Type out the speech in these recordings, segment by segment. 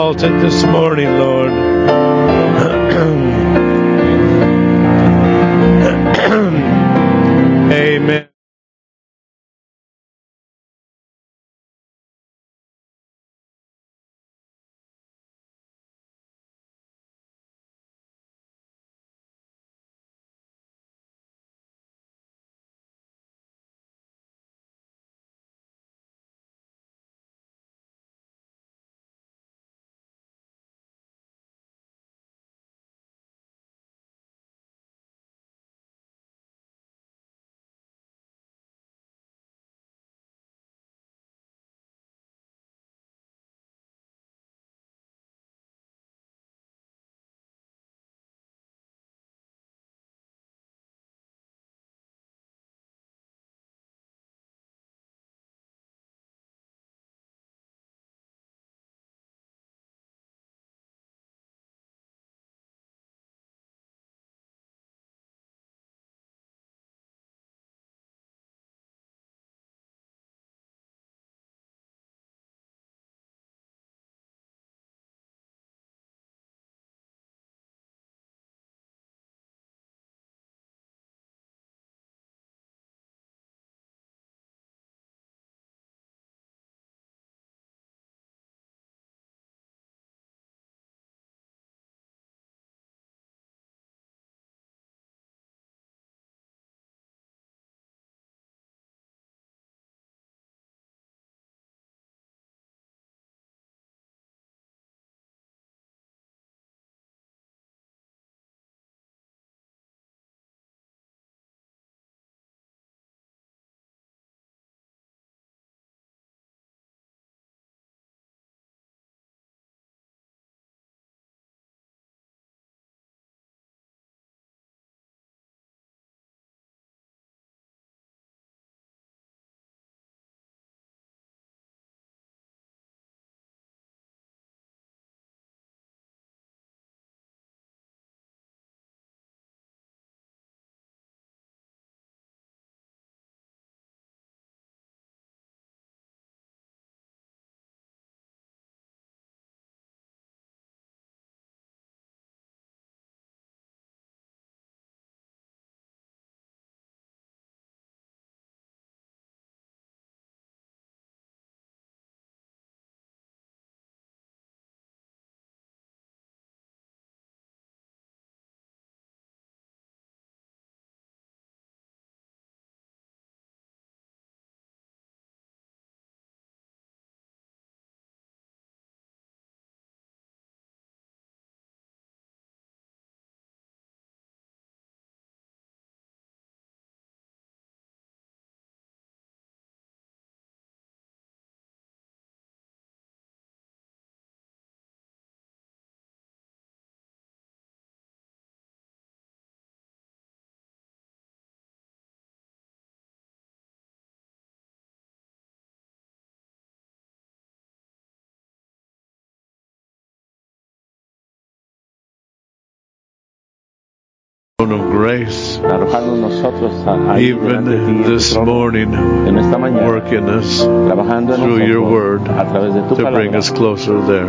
exalted this morning, Lord. Amen. Of grace, even this morning, working us through your word to bring us closer there.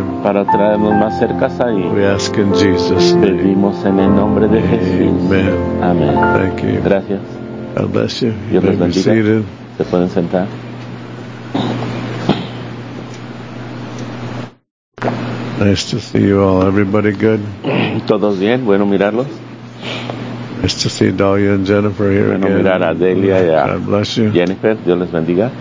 We ask in Jesus' name. Amen. Thank you. Gracias. God bless you. You Dios les may be bendiga. seated. Se pueden sentar. Nice to see you all. Everybody good? ¿Todos bien? Bueno mirarlos. Nice to see Dahlia and Jennifer here Bueno again. mirar a Delia y a God bless you. Jennifer. Dios les bendiga.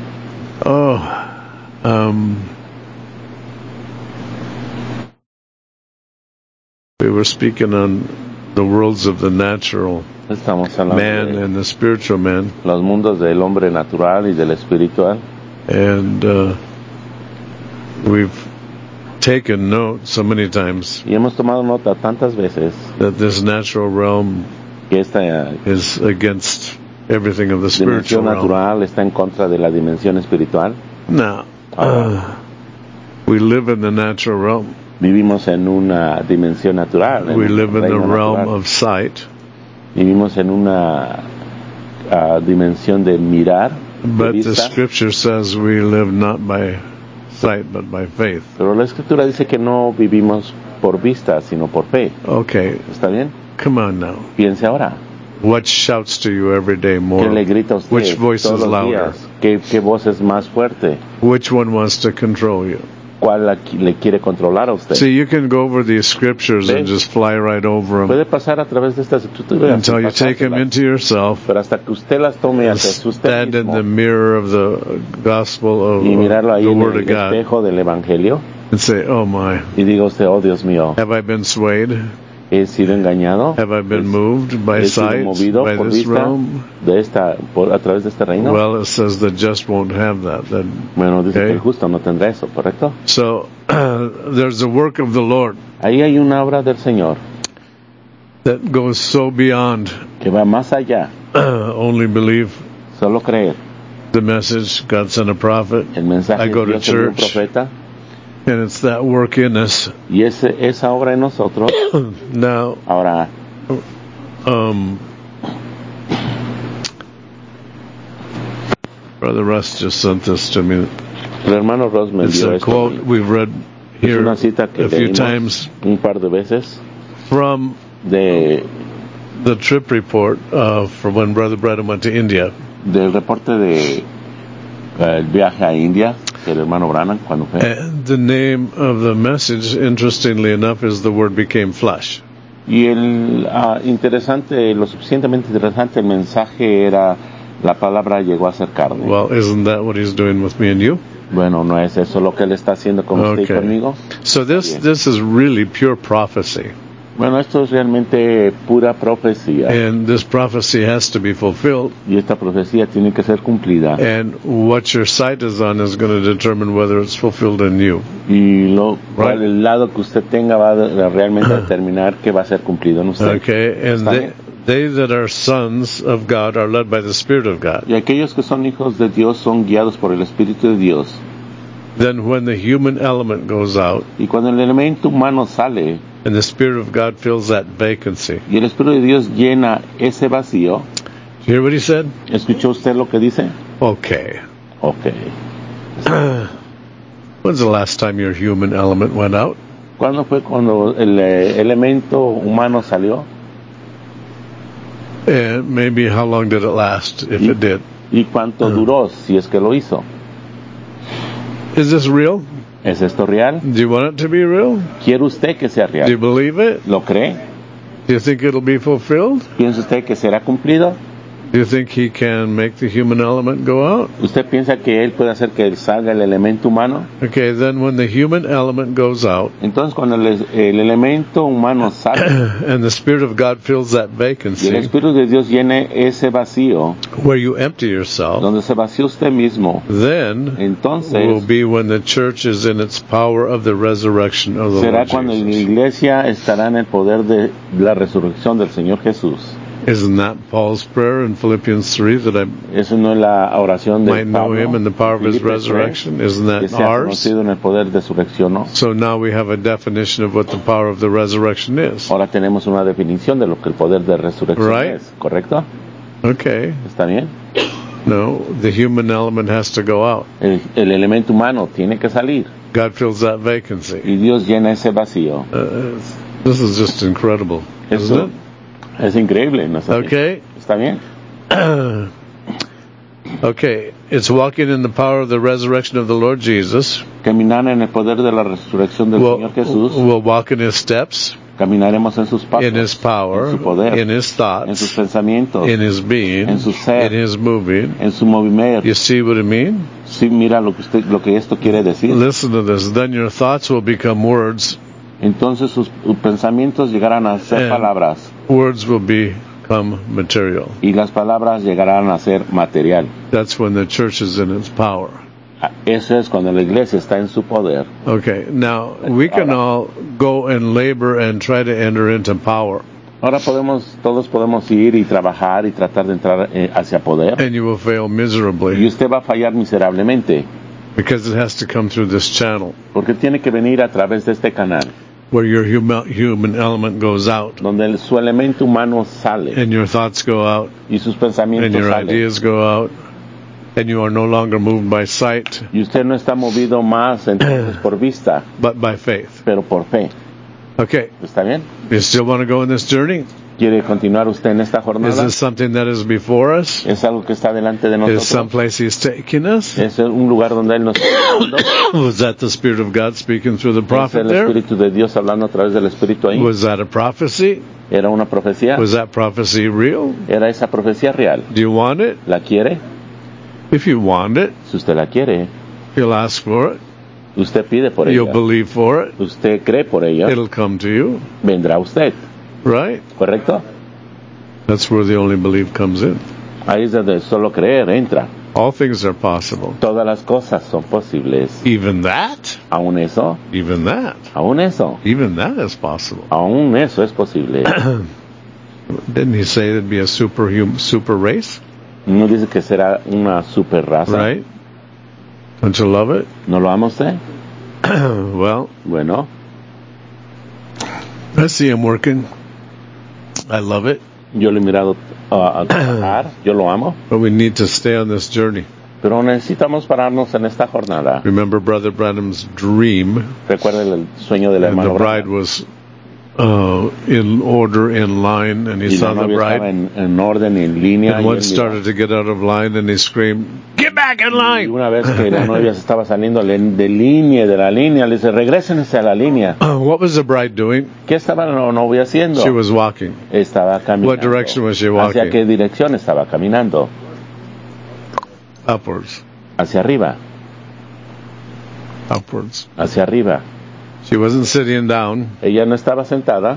We were speaking on the worlds of the natural Estamos hablando man de and the spiritual man. los mundos del hombre natural y del espiritual. And we've taken note so many times Y hemos tomado nota tantas veces that this natural realm que esta is against everything of the dimensión spiritual realm. natural está en contra de la dimensión espiritual. Now, we live in the natural realm. Vivimos en una dimensión natural. We live in the reino realm natural. of sight. Vivimos en una dimensión de mirar, de But the vista. scripture says we live not by sight, but by faith. Pero la Escritura dice que no vivimos por vista, sino por fe. Okay. ¿Está bien? Come on now. Piense ahora. What shouts to you every day more? ¿Qué le grita a usted Which voice todos is los louder? días? ¿Qué voz es más fuerte? Which one wants to control you? ¿Cuál le quiere controlar a usted? See, you can go over these scriptures and just fly right over them Puede pasar a través de estas escrituras until you take them into yourself, pero hasta que usted las tome hacia usted stand in mismo the mirror of the gospel of y mirarlo ahí the en Word el of God espejo del Evangelio and say, oh my, y diga usted, oh Dios mío, have I been swayed? he sido engañado, Have I been moved by he sido sight, movido by por this vista realm? a través de este reino. Well, it says the just won't have that. Then, Bueno, dice okay. que el justo no tendrá eso, ¿correcto? So, there's a work of the Lord Ahí hay una obra del Señor that goes so beyond que va más allá, only believe solo creer. the message, God sent a prophet, El mensaje I go to Dios envió un church, profeta and it's that work in us. y esa obra en nosotros. Now, Ahora, Brother Russ just sent this to me. el hermano Ross me It's envió a esto. quote we've read Es here una cita que a few leímos times un par de veces from de the trip report for when Brother Brennan went to India. del reporte de el viaje a India del hermano Branham cuando fue. And the name of the message, interestingly enough, is The Word Became Flesh. Y lo suficientemente interesante, el mensaje era la palabra llegó a ser carne. Well, isn't that what he's doing with me and you? Bueno, ¿no es eso lo que él está haciendo con usted y conmigo? So this is really pure prophecy. Bueno, esto es realmente pura profecía. And this prophecy has to be fulfilled. Y esta profecía tiene que ser cumplida. And what your sight is on is going to determine whether it's fulfilled in you. Y el lado que usted tenga va a realmente determinar que va a ser cumplido en usted. Okay, and they that are sons of God are led by the Spirit of God. Y aquellos que son hijos de Dios son guiados por el Espíritu de Dios. Then when the human element goes out, y cuando el elemento humano sale, and the Spirit of God fills that vacancy. Y el Espíritu de Dios llena ese vacío. Did you hear what he said? ¿Escuchó usted lo que dice? Okay. Okay. When's the last time your human element went out? ¿Cuándo fue cuando el elemento humano salió? Maybe how long did it last, if it did? ¿Y cuánto duró, si es que lo hizo? Is this real? ¿Es esto real? Do you want it to be real? ¿Quiere usted que sea real? Do you believe it? ¿Lo cree? Do you think it'll be fulfilled? ¿Piensa usted que será cumplido? Do you think he can make the human element go out? ¿Usted piensa que él puede hacer que salga el elemento humano? Okay, then when the human element goes out, entonces cuando el elemento humano sale, and the Spirit of God fills that vacancy, y el Espíritu de Dios llene ese vacío, where you empty yourself, donde se vacía usted mismo, then entonces will be when the church is in its power of the resurrection of the será Lord cuando Jesus. la iglesia estará en el poder de la resurrección del Señor Jesús. Isn't that Paul's prayer in Philippians 3 that I Eso no es la oración de might know Pablo, him in the power of his Filipenses 3, resurrection? Isn't que that sea ours? conocido en el poder de su resurrección, ¿no? So now we have a definition of what the power of the resurrection is. Ahora tenemos una definición de lo que el poder de resurrección Right. es, ¿correcto? Okay. ¿Está bien? No, the human element has to go out. El elemento humano tiene que salir God fills that vacancy. y Dios llena ese vacío. This is just incredible, isn't Eso it? es increíble, ¿no es así? Okay. ¿Está bien? Okay, it's walking in the power of the resurrection of the Lord Jesus. Caminar en el poder de la resurrección del Señor Jesús. We'll walk in His steps, Caminaremos en sus pasos, in His power, en su poder, in His en sus thoughts, pensamientos, in His being, en su ser, in His moving. en su movimiento. You see what I mean? Sí, mira lo que esto quiere decir. Listen to this. Then your thoughts will become words. Entonces sus pensamientos llegarán a ser palabras. Words will become material. Y las palabras llegarán a ser material. That's when the church is in its power. Eso es cuando la iglesia está en su poder. Okay, now we can all go and labor and try to enter into power. Ahora todos podemos ir y trabajar y tratar de entrar hacia poder. And you will fail Y miserably usted va a fallar miserablemente. because it has to come through this channel Porque tiene que venir a través de este canal, where your human element goes out donde su elemento humano sale and your thoughts go out y sus and pensamientos your salen ideas go out And you are no longer moved by sight, y usted no está movido más entonces por vista, but by faith. pero por fe. Okay. ¿Está bien? You still want to go in this journey? ¿Quiere continuar usted en esta Is jornada? this something that is before us? ¿Es algo que está delante de Is nosotros? someplace He's taking us? ¿Es un lugar donde Él nos está llevando? Was that the Spirit of God speaking through the ¿Es prophet el there? Espíritu de Dios hablando a través del Espíritu ahí? Was that a prophecy? ¿Era una profecía? Was that prophecy real? ¿Era esa profecía real? Do you want it? ¿La quiere? If you want it, Si usted la quiere, you'll ask for it. usted pide por You'll ella. believe for it. Usted cree por ella, It'll come to you, vendrá usted. right? ¿Correcto? That's where the only belief comes in. Ahí es donde solo creer entra. All things are possible. Todas las cosas son posibles. Even that, Aún eso, even that, aún eso, even that is possible. aún eso es posible. Didn't He say there'd be a super race? ¿No dice que será una super raza? Right? Don't you love it? ¿No lo ama usted? Well, Bueno, I see Him working. I love it. yo lo he mirado a trabajar, yo lo amo, But we need to stay on this journey. pero necesitamos pararnos en esta jornada. Remember Brother Branham's dream, Recuerda el sueño del and the hermano bride Branham. was in order, in line, and he Y saw la the novia estaba bride. en orden y en línea. And Y, one él miró. started to get out of line, and he screamed, "Get back in Y line!" una vez que la novia se estaba saliendo de línea, de la línea, le dice, regrésense a la línea. What was the bride doing? ¿Qué estaba la novia haciendo? She was walking. Estaba caminando. What direction was she ¿Hacia walking? qué dirección estaba caminando? Upwards. Hacia arriba, Upwards. hacia arriba. She wasn't sitting down. Ella no estaba sentada,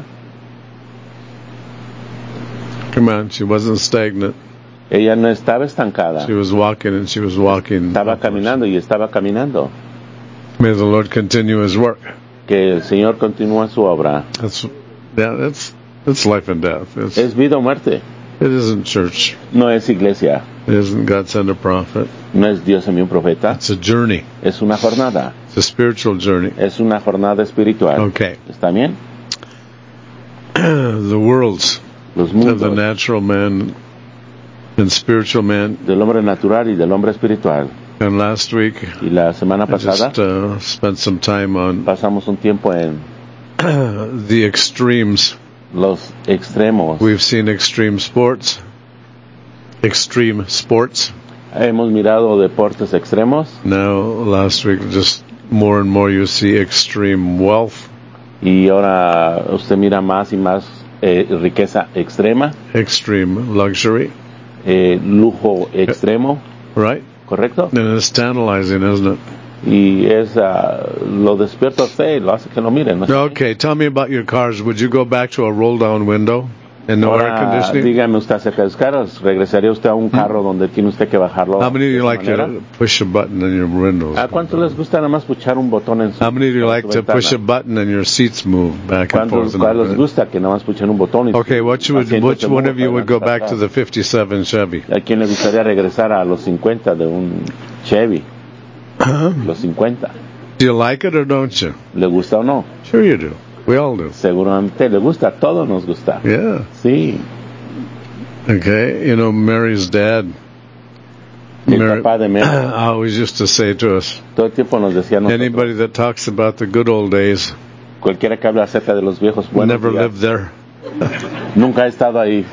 Come on, she wasn't stagnant. ella no estaba estancada. She was walking, and she was walking. Estaba upwards. caminando y estaba caminando. May the Lord continue His work. Que el Señor continúa su obra. That's life and death. Es vida o muerte. It isn't church. No es iglesia. It isn't God send a prophet. No es Dios envió un profeta. It's a journey. Es una jornada. It's a spiritual journey. Es una jornada espiritual. Okay. ¿Está bien? The worlds Los of the mundos natural man and spiritual man. del hombre natural y del hombre espiritual. And last week, Y la semana I pasada just spent some time on pasamos un tiempo en the extremes. los extremos. We've seen extreme sports. Extreme sports. Hemos mirado deportes extremos Now, last week, just more and more you see extreme wealth, y ahora usted mira más y más riqueza extrema, extreme luxury, lujo extremo, right? ¿correcto? And it's tantalizing, isn't it? Y es lo despierta a usted, lo hace que lo mire, ¿no? Okay, tell me about your cars. Would you go back to a roll-down window and no air Ahora, conditioning? dígame usted acerca de los carros. ¿Regresaría usted a un carro donde tiene usted que bajarlo? How many do de you esa like manera? to push a button in your windows? ¿A cuánto les gusta nada más puchar un botón en su How many do you en like su to push a ventana? button and your seats move back and forth? ¿Cuál les gusta que nada más puchen un botón? Y Okay, which asientos one se of you mueven would go para back to atrás? the 57 Chevy? ¿A quién le gustaría regresar a los 50 de un Chevy? Los 50. Do you like it or don't you? ¿Le gusta o no? Sure you do. We all do. Seguramente le gusta, a todos nos gusta. Yeah. Sí. Okay, you know, Mary's dad, El papá de Mary always used to say to us, todo el tiempo nos decía, nosotros, anybody that talks about the good old days cualquiera que habla acerca de los viejos buenos never días, lived there. nunca ha estado ahí.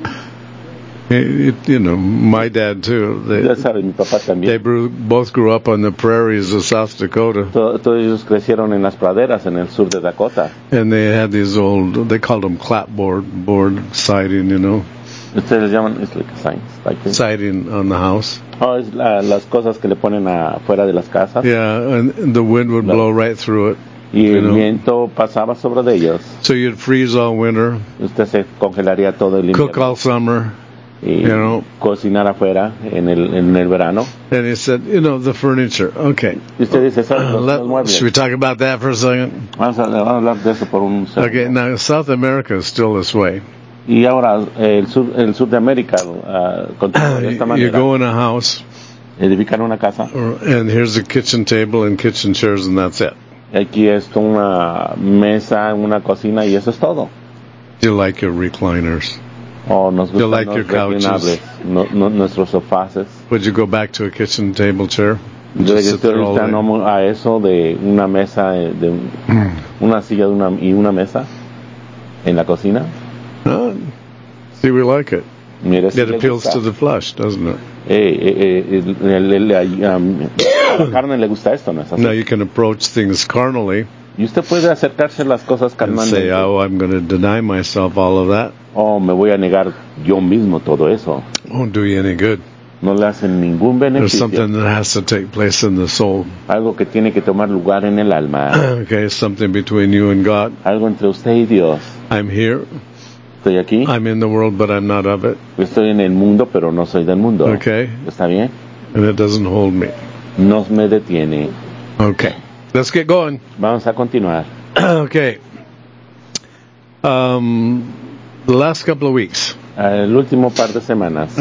You know, my dad too. Ya sabe, mi papá They también. both grew up on the prairies of South Dakota, Todos ellos crecieron en las praderas en el sur de Dakota. and they had these old, they called them clapboard siding, you know, Ustedes les llaman, it's like a sign, like this. siding on the house. Oh, es las cosas que le ponen afuera de las casas. Yeah, and the wind would blow right through it. Y You el know. viento pasaba sobre de ellos. So you'd freeze all winter, Usted se congelaría todo el cook invierno all summer. y you know. cocinar afuera en el verano. And he said, you know, the furniture. Okay. Y usted dice, ¿saben los Should muebles? we talk about that for a second? Vamos a hablar de eso por un segundo. Okay, now South America is still this way. Y ahora el sur de América continúa de esta You manera. go in a house, Edifican una casa. and here's a kitchen table and kitchen chairs, and that's it. Aquí es una mesa, una cocina y eso es todo. You like your recliners. nos You gustan like los your couches. reclinables, nuestros sofaces. Would you go back to a kitchen table chair? Just sit there all day? ¿Regresaron a eso de una mesa, una silla y una mesa en la cocina? See, we like it. Mire, It appeals to the flesh, doesn't it? A la carne le gusta esto, ¿no es así? Now you can approach things carnally Y usted puede acercarse a las cosas and say, carnalmente. oh, I'm going to deny myself all of that. Me voy a negar yo mismo todo eso. Won't do you any good. No le hacen ningún There's beneficio. something that has to take place in the soul. Algo que tiene que tomar lugar en el alma. Okay, something between you and God. Algo entre usted y Dios. I'm here. Estoy aquí. I'm in the world, but I'm not of it. Estoy en el mundo, pero no soy del mundo. Okay. ¿Está bien? And it doesn't hold me. No me detiene. Okay. Let's get going. Vamos a continuar. Okay. The last couple of weeks, El último par de semanas.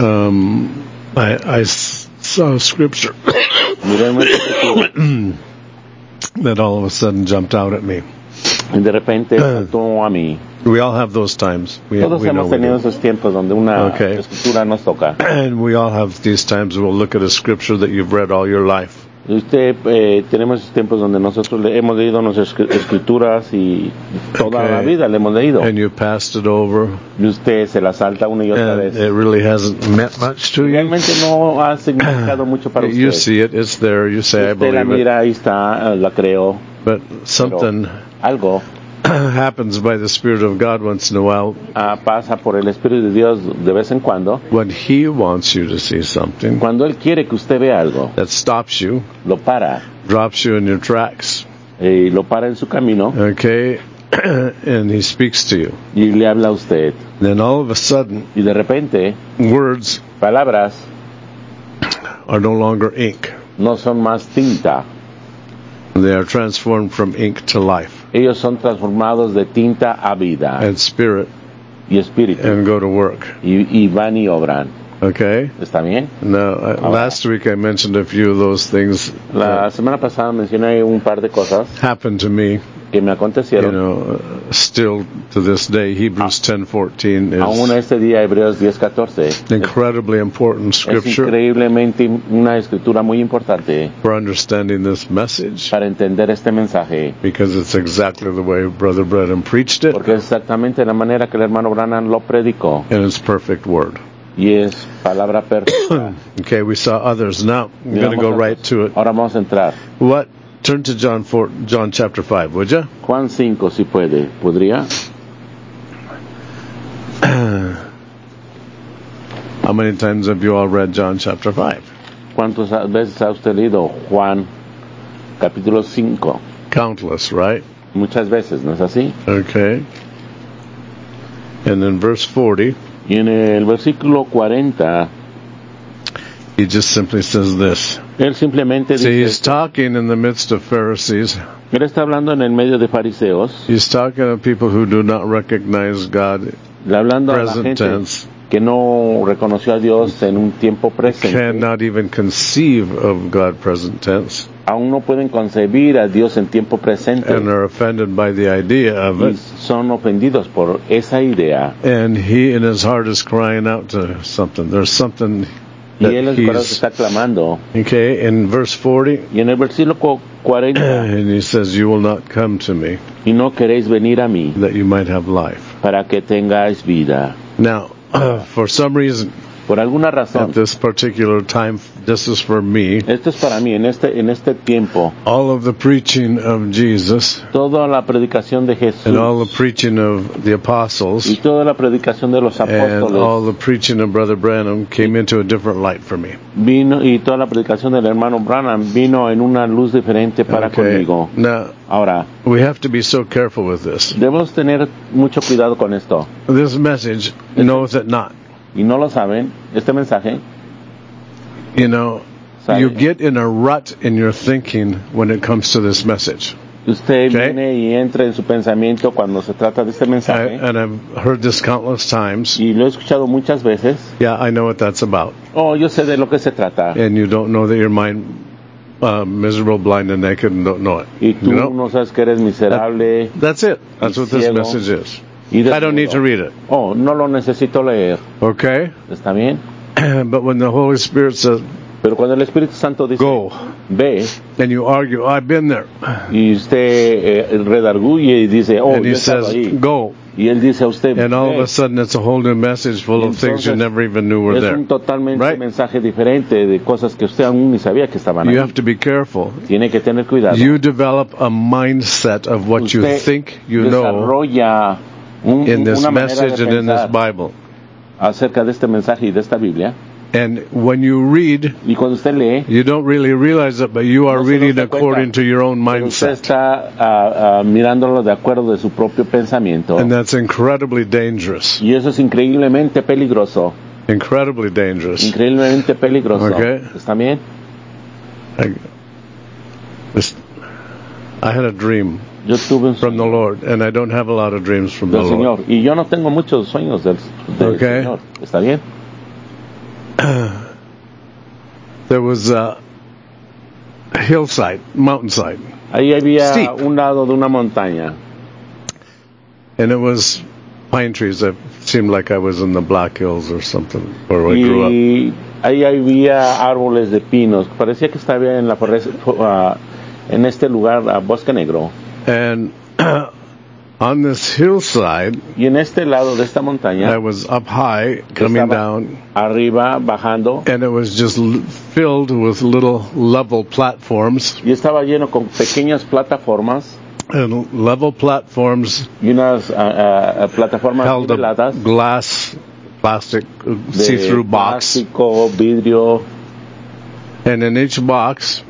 I saw a scripture Miré una escritura that all of a sudden jumped out at me. y de repente saltó a mí. We all have those times. Todos we know hemos we tenido do. esos tiempos donde una Okay. escritura nos toca. And we all have these times we'll look at a scripture that you've read all your life. Y usted, tenemos esos tiempos donde nosotros hemos leído nuestras escrituras y toda Okay. la vida le hemos leído. And you passed it over, Y usted se la salta una y otra and vez. it really hasn't meant much to you. Realmente no ha significado mucho para You usted. see it, it's there, you say, I Usted la believe it. mira, ahí está, la creo. But something Algo happens by the Spirit of God once in a while pasa por el Espíritu de Dios de vez en cuando. when He wants you to see something Cuando Él quiere que usted vea algo, that stops you, lo para. drops you in your tracks, Lo para en su camino okay, and He speaks to you. y le habla a usted. Then all of a sudden, Y de repente, words palabras are no longer ink. no son más tinta. They are transformed from ink to life Ellos son transformados de tinta a vida and spirit y espíritu. and go to work. Y van y obran. Okay? ¿Está bien? Now, last week I mentioned a few of those things La that semana pasada mencioné un par de cosas happened to me, que me acontecieron. still to this day. Hebrews 10:14 Aún is este día, Hebreos 10:14. incredibly important Es scripture increíblemente una escritura muy importante for understanding this message, para entender este mensaje. because it's exactly the way Brother Branham preached it, Porque es exactamente la manera que el hermano Branham lo predicó. and it's perfect word. Y es palabra perfecta. Okay, we saw others. Now, I'm going to go right to it. Ahora vamos a entrar. What? Turn to John chapter 5, would you? Juan 5, si puede. ¿Podría? How many times have you all read John chapter 5? ¿Cuántas veces ha usted leído Juan capítulo 5? Countless, right? Muchas veces, ¿no es así? Okay. And in verse 40, Y en el versículo 40, he just simply says this. él simplemente See, he's dice, talking in the midst of Pharisees. él está hablando en el medio de fariseos, He's talking to people who do not recognize God le hablando a la present gente tense, que no reconoció a Dios en un tiempo presente. cannot even conceive of God present tense, Aún no pueden concebir a Dios en tiempo presente and are offended by the idea of y it. son ofendidos por esa idea. And he in his heart is crying out to something. There's something Y that él en su corazón he's, está clamando. okay, in verse 40, Y en el versículo 40, and he says, you will not come to me y no queréis venir a mí that you might have life. para que tengáis vida. Now, for some reason, Por alguna razón, at this particular time, this is for me, esto es para mí, en este tiempo, all of the preaching of Jesus toda la predicación de Jesús and all the preaching of the y apostles toda la predicación de los and all apóstoles the preaching of Brother Branham came into a different light for me. vino, y toda la predicación del hermano Branham vino en una luz diferente para Okay. conmigo. Now, Ahora, we have to be so careful with this. debemos tener mucho cuidado con esto. This message knows it not. Y no lo saben, este mensaje, You know, Sabe. you get in a rut in your thinking when it comes to this message. usted Okay. viene y entra en su pensamiento cuando se trata de este mensaje. And I've heard this countless times. Y lo he escuchado muchas veces. Yeah, I know what that's about. Oh, yo sé de lo que se trata. And you don't know that you're miserable, blind, and naked and don't know it. Y tú You know? no sabes que eres miserable. That's it. That's what this ciego. message is. y I don't need to read it. Oh, no lo necesito leer. Okay? ¿Está bien? But when the Holy Spirit says, Pero cuando el Espíritu Santo dice, go, ve, and you argue, I've been there. y usted redarguye y dice, oh, And yo he he estado says, ahí. go. Y él dice a usted, And all of ve. a sudden it's a whole new message full of things you never even knew were Es there. un totalmente Right? mensaje diferente de cosas que usted aún ni sabía que estaban ahí. You have to be careful. Tiene que tener cuidado. You develop a mindset of what you Usted think you know desarrolla in this una manera message de and in this pensar Bible. acerca de este mensaje y de esta Biblia. And when you read, Y cuando usted lee, you don't really realize it, but you are No se reading da cuenta, according to your own pero usted mindset. está mirándolo de acuerdo de su propio pensamiento. And that's incredibly dangerous. Y eso es increíblemente peligroso. Incredibly dangerous. Increíblemente peligroso. Okay. ¿Está bien? I had a dream Yo tuve un from the sueño Lord, and I don't have a lot of dreams from the del Lord. Señor. Y yo no tengo muchos sueños del Okay. Señor. ¿Está bien? There was a hillside, mountainside, Ahí había Steep. un lado de una montaña. and it was pine trees. It seemed like I was in the Black Hills or something, where I grew up. Y ahí había árboles de pinos. Parecía que estaba en la en este lugar, Bosque Negro. And on this hillside, Y en este lado de esta montaña, I was up high, coming estaba down, arriba, bajando, and it was just filled with little level platforms. y estaba lleno con pequeñas plataformas, And level platforms y unas plataformas held niveladas a glass, plastic, de see-through box. plástico, vidrio, And in each box,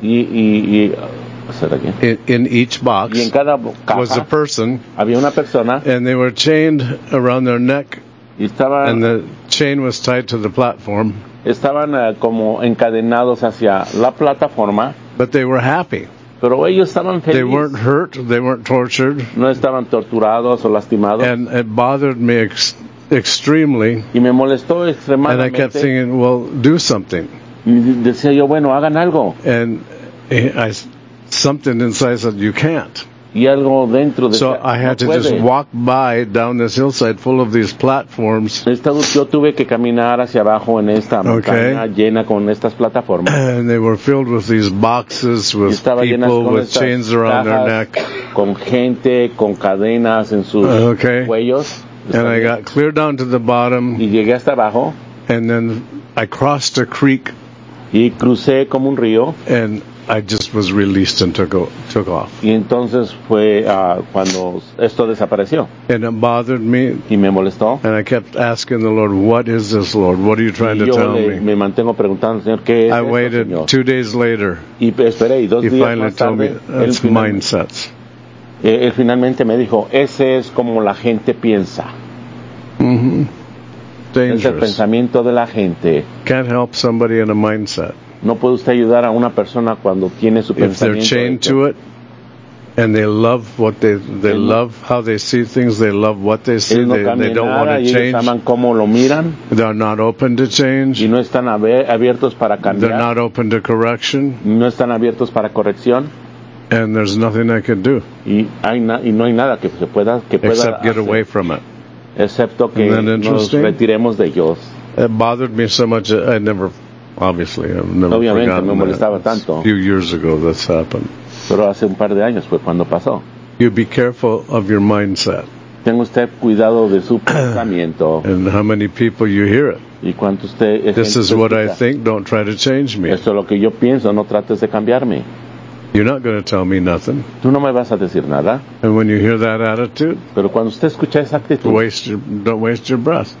¿será qué? in each box, Y en cada was a caja person, había una persona and they were chained around their neck, y estaban and the chain was tied to the platform, como encadenados hacia la plataforma, but they were happy. pero ellos estaban They weren't felices, hurt, they weren't tortured, no estaban torturados o lastimados, and it bothered me extremely, y me molestó and I kept extremadamente. thinking, well, do something. Y decía yo, bueno, hagan algo. And something inside said, you can't. Y algo dentro de So I had to just walk by down this hillside full of these platforms, Yo tuve que caminar hacia abajo en esta montaña llena con estas plataformas. and they were filled with these boxes Y with estaba llenas people con with estas chains around their cajas, neck. con gente, con cadenas en sus cuellos. And I got clear down to the bottom, Y llegué hasta abajo and then I crossed a creek, y crucé como un río. and I just was released and took off. Y entonces fue cuando esto desapareció. And it bothered me, Y me molestó. and I kept asking the Lord, what is this, Lord? What are you trying to Y yo tell me? me mantengo preguntando, Señor, ¿qué es I esto, waited Señor? 2 days later. Y esperé, y 2 He días finally más told me, tarde, that's mindsets. Él finalmente me dijo, ese es como la gente piensa. Mm-hmm. Es el Dangerous. pensamiento de la gente. Can't help somebody in a mindset. No puede usted ayudar a una persona cuando tiene su If they're pensamiento chained hecho. to it, and they love what they love how they see things, they love what they see, Ellos no they cambian don't want nada to y ellos change, aman cómo lo miran they're not open to change, y no están abiertos para they're cambiar, not open to correction, no están abiertos para corrección and there's nothing I can do y no hay nada que pueda except get hacer, away from it. excepto que Isn't that nos interesting? retiremos de ellos. It bothered me so much. I've never Obviamente forgotten me molestaba that. tanto. A few years ago this happened. Pero hace un par de años fue cuando pasó. You be careful of your mindset Tenga usted cuidado de su pensamiento and how many people you hear it. y cuánto usted This is what I think, don't try to change me. Esto es lo que yo pienso, no trates de cambiarme. You're not going to tell me nothing. Tú no me vas a decir nada. And when you hear that attitude, Pero cuando usted escucha esa actitud, don't waste your breath.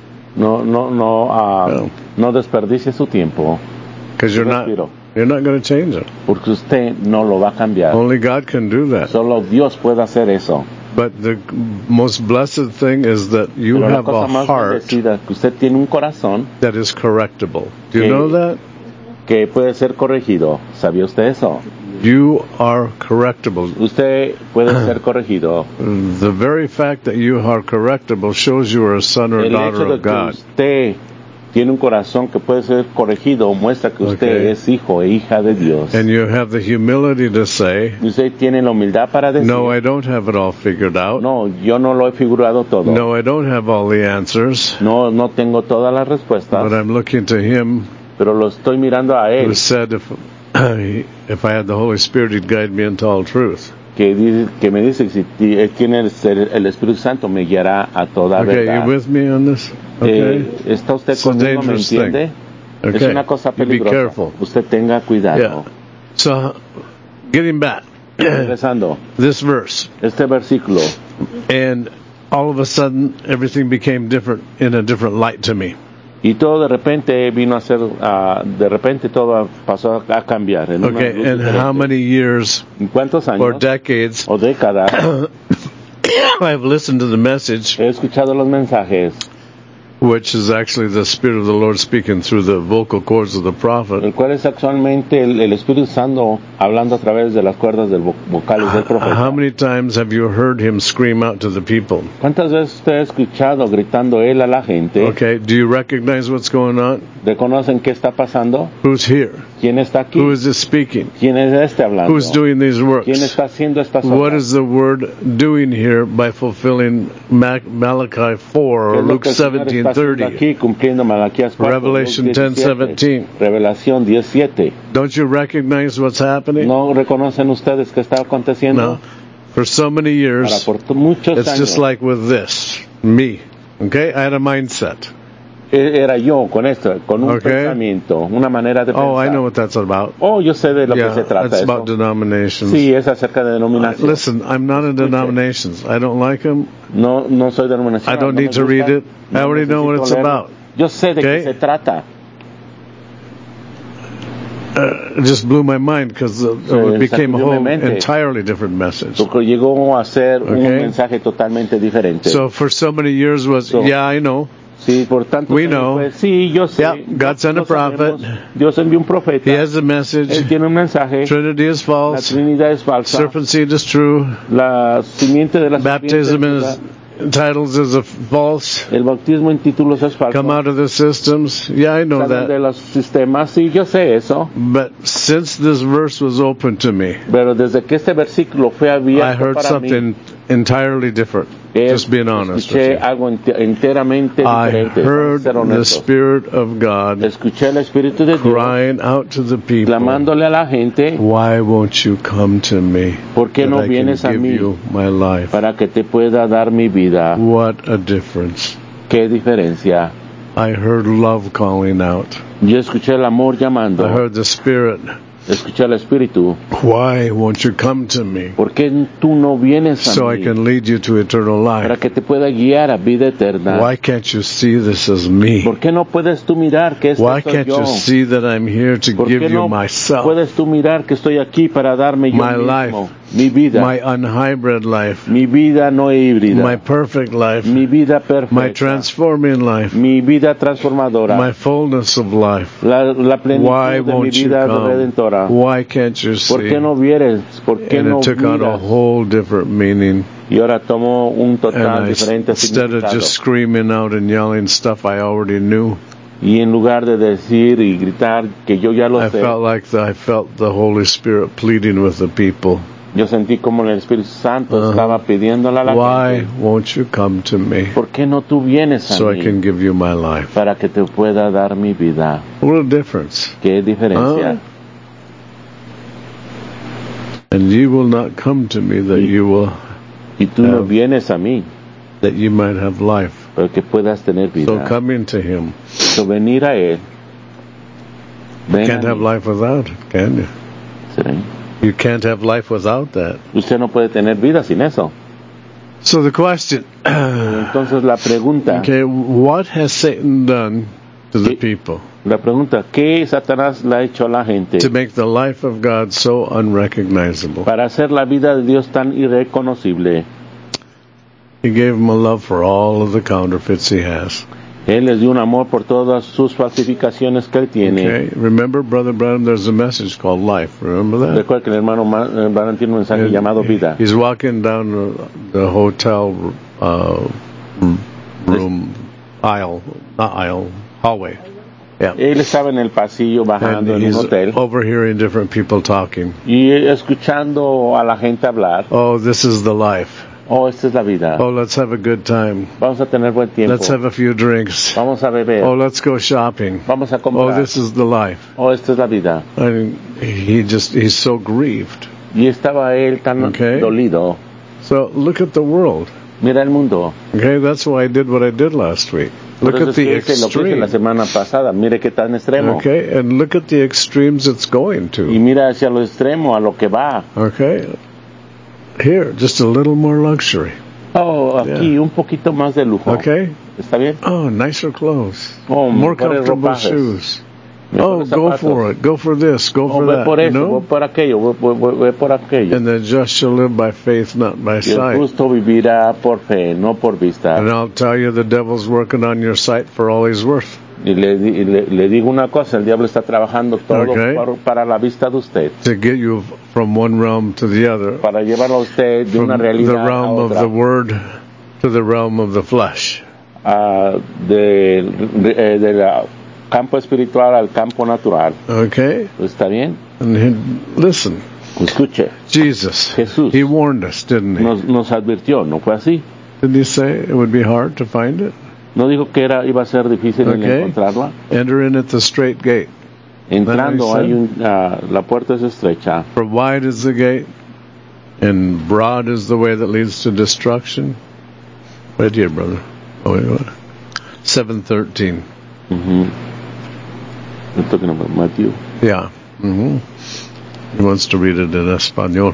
no desperdicie su tiempo. Because you're not going to change it. Porque usted no lo va a cambiar. Only God can do that. Solo Dios puede hacer eso. But the most blessed thing is that you Pero la have cosa a más heart bendecida, que usted tiene un corazón that is correctable. Do you que- know that? que puede ser corregido. ¿Sabía usted eso? You are correctable. Usted puede ser corregido. The very fact that you are correctable shows you are a son or El daughter hecho de of que God. usted tiene un corazón que puede ser corregido, muestra que usted es hijo e hija de Dios. And you have the humility to say, usted tiene la humildad para decir, no, I don't have it all figured out. No, yo no lo he figurado todo. No, I don't have all the answers. No tengo todas las respuestas. But I'm looking to Him, pero lo estoy mirando a él, who said, if I had the Holy Spirit, He'd guide me into all truth. Que me dice que si él tiene el Espíritu Santo me guiará a toda verdad. You with me on this? Okay. ¿Está usted conmigo? ¿Me entiende? Okay. Es una cosa peligrosa. Usted tenga cuidado. Yeah. So, getting back. Regresando. This verse. Este versículo. And all of a sudden, everything became different in a different light to me. Y todo de repente vino a ser, de repente todo pasó a cambiar. En una luz and diferente. How many years ¿Cuántos años or decades o décadas I've listened to the message, he escuchado los mensajes, which is actually the Spirit of the Lord speaking through the vocal cords of the prophet. El cual es actualmente el Espíritu Santo hablando a través de las cuerdas del vocales del profeta. How many times have you heard him scream out to the people? ¿Cuántas veces usted ha escuchado gritando él a la gente? Okay, do you recognize what's going on? ¿Reconocen qué está pasando? Who's here? ¿Quién está aquí? Who is this speaking? ¿Quién es este hablando? Who's doing these works? ¿Quién está haciendo estas obras? What is the word doing here by fulfilling Malachi 4 or Luke 17:30? Aquí cumpliendo Malaquías 4, Revelation 10:17. Revelación 10:7. Don't you recognize what's happening? ¿No reconocen ustedes qué está aconteciendo? No. For so many years, por muchos it's años, just like with this, me. Okay, I had a mindset. Era yo con esto, con un pensamiento, una manera de pensar. Oh, I know what that's about. Oh, yo sé de lo que se trata. It's about denominations. Sí, es acerca de denominaciones. Listen, I'm not in denominations. I don't like them. No soy denominacional. I don't need to read it. I already know what it's about. Yo sé de qué se trata. It just blew my mind because it became a whole entirely different message. Llegó a ser un mensaje totalmente diferente. So for so many years I know. Sí, por tanto, we know. Sí, yo sé. Yeah, God sent a prophet. Dios envió un profeta. He has a message. Él tiene un mensaje. Trinity is false. La Trinidad es falsa. Serpent seed is true. La simiente de la baptism is titles is a false. El bautismo en títulos es falso. Come out of the systems. Yeah, I know that. De los sistemas, sí, yo sé eso. But since this verse was open to me, pero desde que este versículo fue abierto I heard para something entirely different. Just being honest with you. Algo enteramente diferente. I heard the Spirit of God escuché el Espíritu de Dios crying out to the people, clamándole a la gente, why won't you come to me? ¿Por qué no vienes a mí my life? Para que te pueda dar mi vida? What a difference. Qué diferencia. I heard love calling out. Yo escuché el amor llamando. I heard the Spirit. Escuché al Espíritu. Why won't you come to me? ¿Por qué tú no vienes a so mí? I can lead you to eternal life. Para que te pueda guiar a vida eterna. Why can't you see this as me? ¿Por qué no puedes tú mirar que esto Why soy can't yo? you see that I'm here to give you myself? Puedes tú mirar que estoy aquí para darme yo my mismo, life, mi vida, my unhybrid life, mi vida no híbrida, my perfect life, mi vida perfecta, my transforming life, mi vida transformadora, my fullness of life. La plenitud Why de mi won't you vida come? redentora. Why can't you see? ¿Por qué no vienes? ¿Por qué and no it took miras? on a whole different meaning. Y ahora tomó un total diferente instead of significado. just screaming out and yelling stuff I already knew. Y en lugar de decir y gritar que yo ya lo sé, I felt the Holy Spirit pleading with the people. Yo sentí como el Espíritu Santo estaba pidiéndole a la gente. Why won't you come to me? ¿Por qué no tú vienes a so mí? I can give you my life. Para que te pueda dar mi vida. What a difference. Qué diferencia. And you will not come to me that you will. Y tú no vienes a mí. That you might have life. Para que puedas tener vida. So coming to Him. So venir a él. You can't have life without it, can you? Sí. You can't have life without that. Usted no puede tener vida sin eso. So the question. Entonces la pregunta. Okay, what has Satan done to the people? La pregunta, ¿qué Satanás le ha hecho a la gente? To make the life of God so unrecognizable. Para hacer la vida de Dios tan irreconocible. He gave him a love for all of the counterfeits he has. Él les dio un amor por todas sus falsificaciones que él tiene. Okay. Remember, Brother Branham, there's a message called life. Remember that? Recuerda que el hermano Branham tiene un mensaje llamado vida. He's walking down the hotel room aisle, not aisle, hallway. Yeah. Él estaba en el pasillo bajando en un hotel. Overhearing different people talking. Y escuchando a la gente hablar. Oh, this is the life. Oh, esta es la vida. Oh, let's have a good time. Vamos a tener buen tiempo. Let's have a few drinks. Vamos a beber. Oh, let's go shopping. Vamos a comprar. Oh, this is the life. Oh, esta es la vida. I mean, he's so grieved. Y estaba él tan dolido. So look at the world. Mira el mundo. Okay, that's why I did what I did last week. Look at the extreme. La semana pasada. Mire qué tan extremo. Okay, and look at the extremes it's going to. Y mira hacia lo extremo, a lo que va. Okay. Here, just a little more luxury. Oh, aquí un poquito más de lujo. Okay. ¿Está bien? Oh, nicer clothes. Oh, more comfortable shoes. Oh, go for it. Go for this. Go for that. Por eso, voy por aquello, voy por aquello. And the just shall live by faith, not by sight. Y el justo vivirá por fe, no por vista. And I'll tell you, the devil's working on your sight for all he's worth. Y le digo una cosa, el diablo está trabajando todo para la vista de usted. To get you from one realm to the other. Para llevarlo a usted de una realidad a otra. From the realm of the word to the realm of the flesh. De la campo espiritual al campo natural. Okay. ¿Está bien? And listen. Escuche. Jesus. Jesús. He warned us, didn't he? Nos advirtió, ¿no fue así? Didn't he say it would be hard to find it? ¿No dijo que iba a ser difícil encontrarla? Enter in at the straight gate. Entrando la puerta es estrecha. For wide is the gate, and broad is the way that leads to destruction. Right here, brother. Oh, wait, what? 7:13. You're talking about Matthew? Yeah. He wants to read it in Espanol.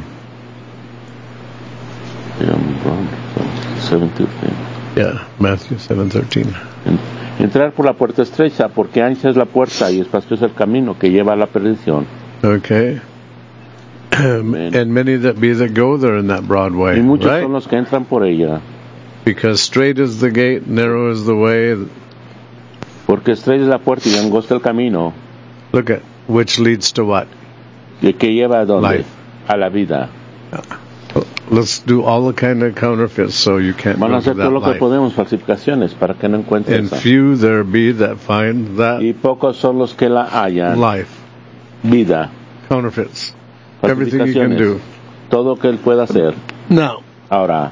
Yeah, I'm wrong. 7:13. Yeah, Matthew 7:13. Entrar por la puerta estrecha, porque ancha es la puerta y espacioso el camino que lleva a la perdición. Okay. And many that be that go there in that broad way. Y muchos son los que entran por ella. Because straight is the gate, narrow is the way. Porque estrecha es la puerta y angosto el camino. Look at which leads to what? ¿Y que lleva a dónde? Life. A la vida. Let's do all the kind of counterfeits so you can't Van a hacer go to todo lo that que podemos, falsificaciones, para que no encuentres and few there be that find that y pocos son los que la hallan. Life. Vida. Counterfeits. Everything you can do. Todo que él pueda hacer. Now. Ahora.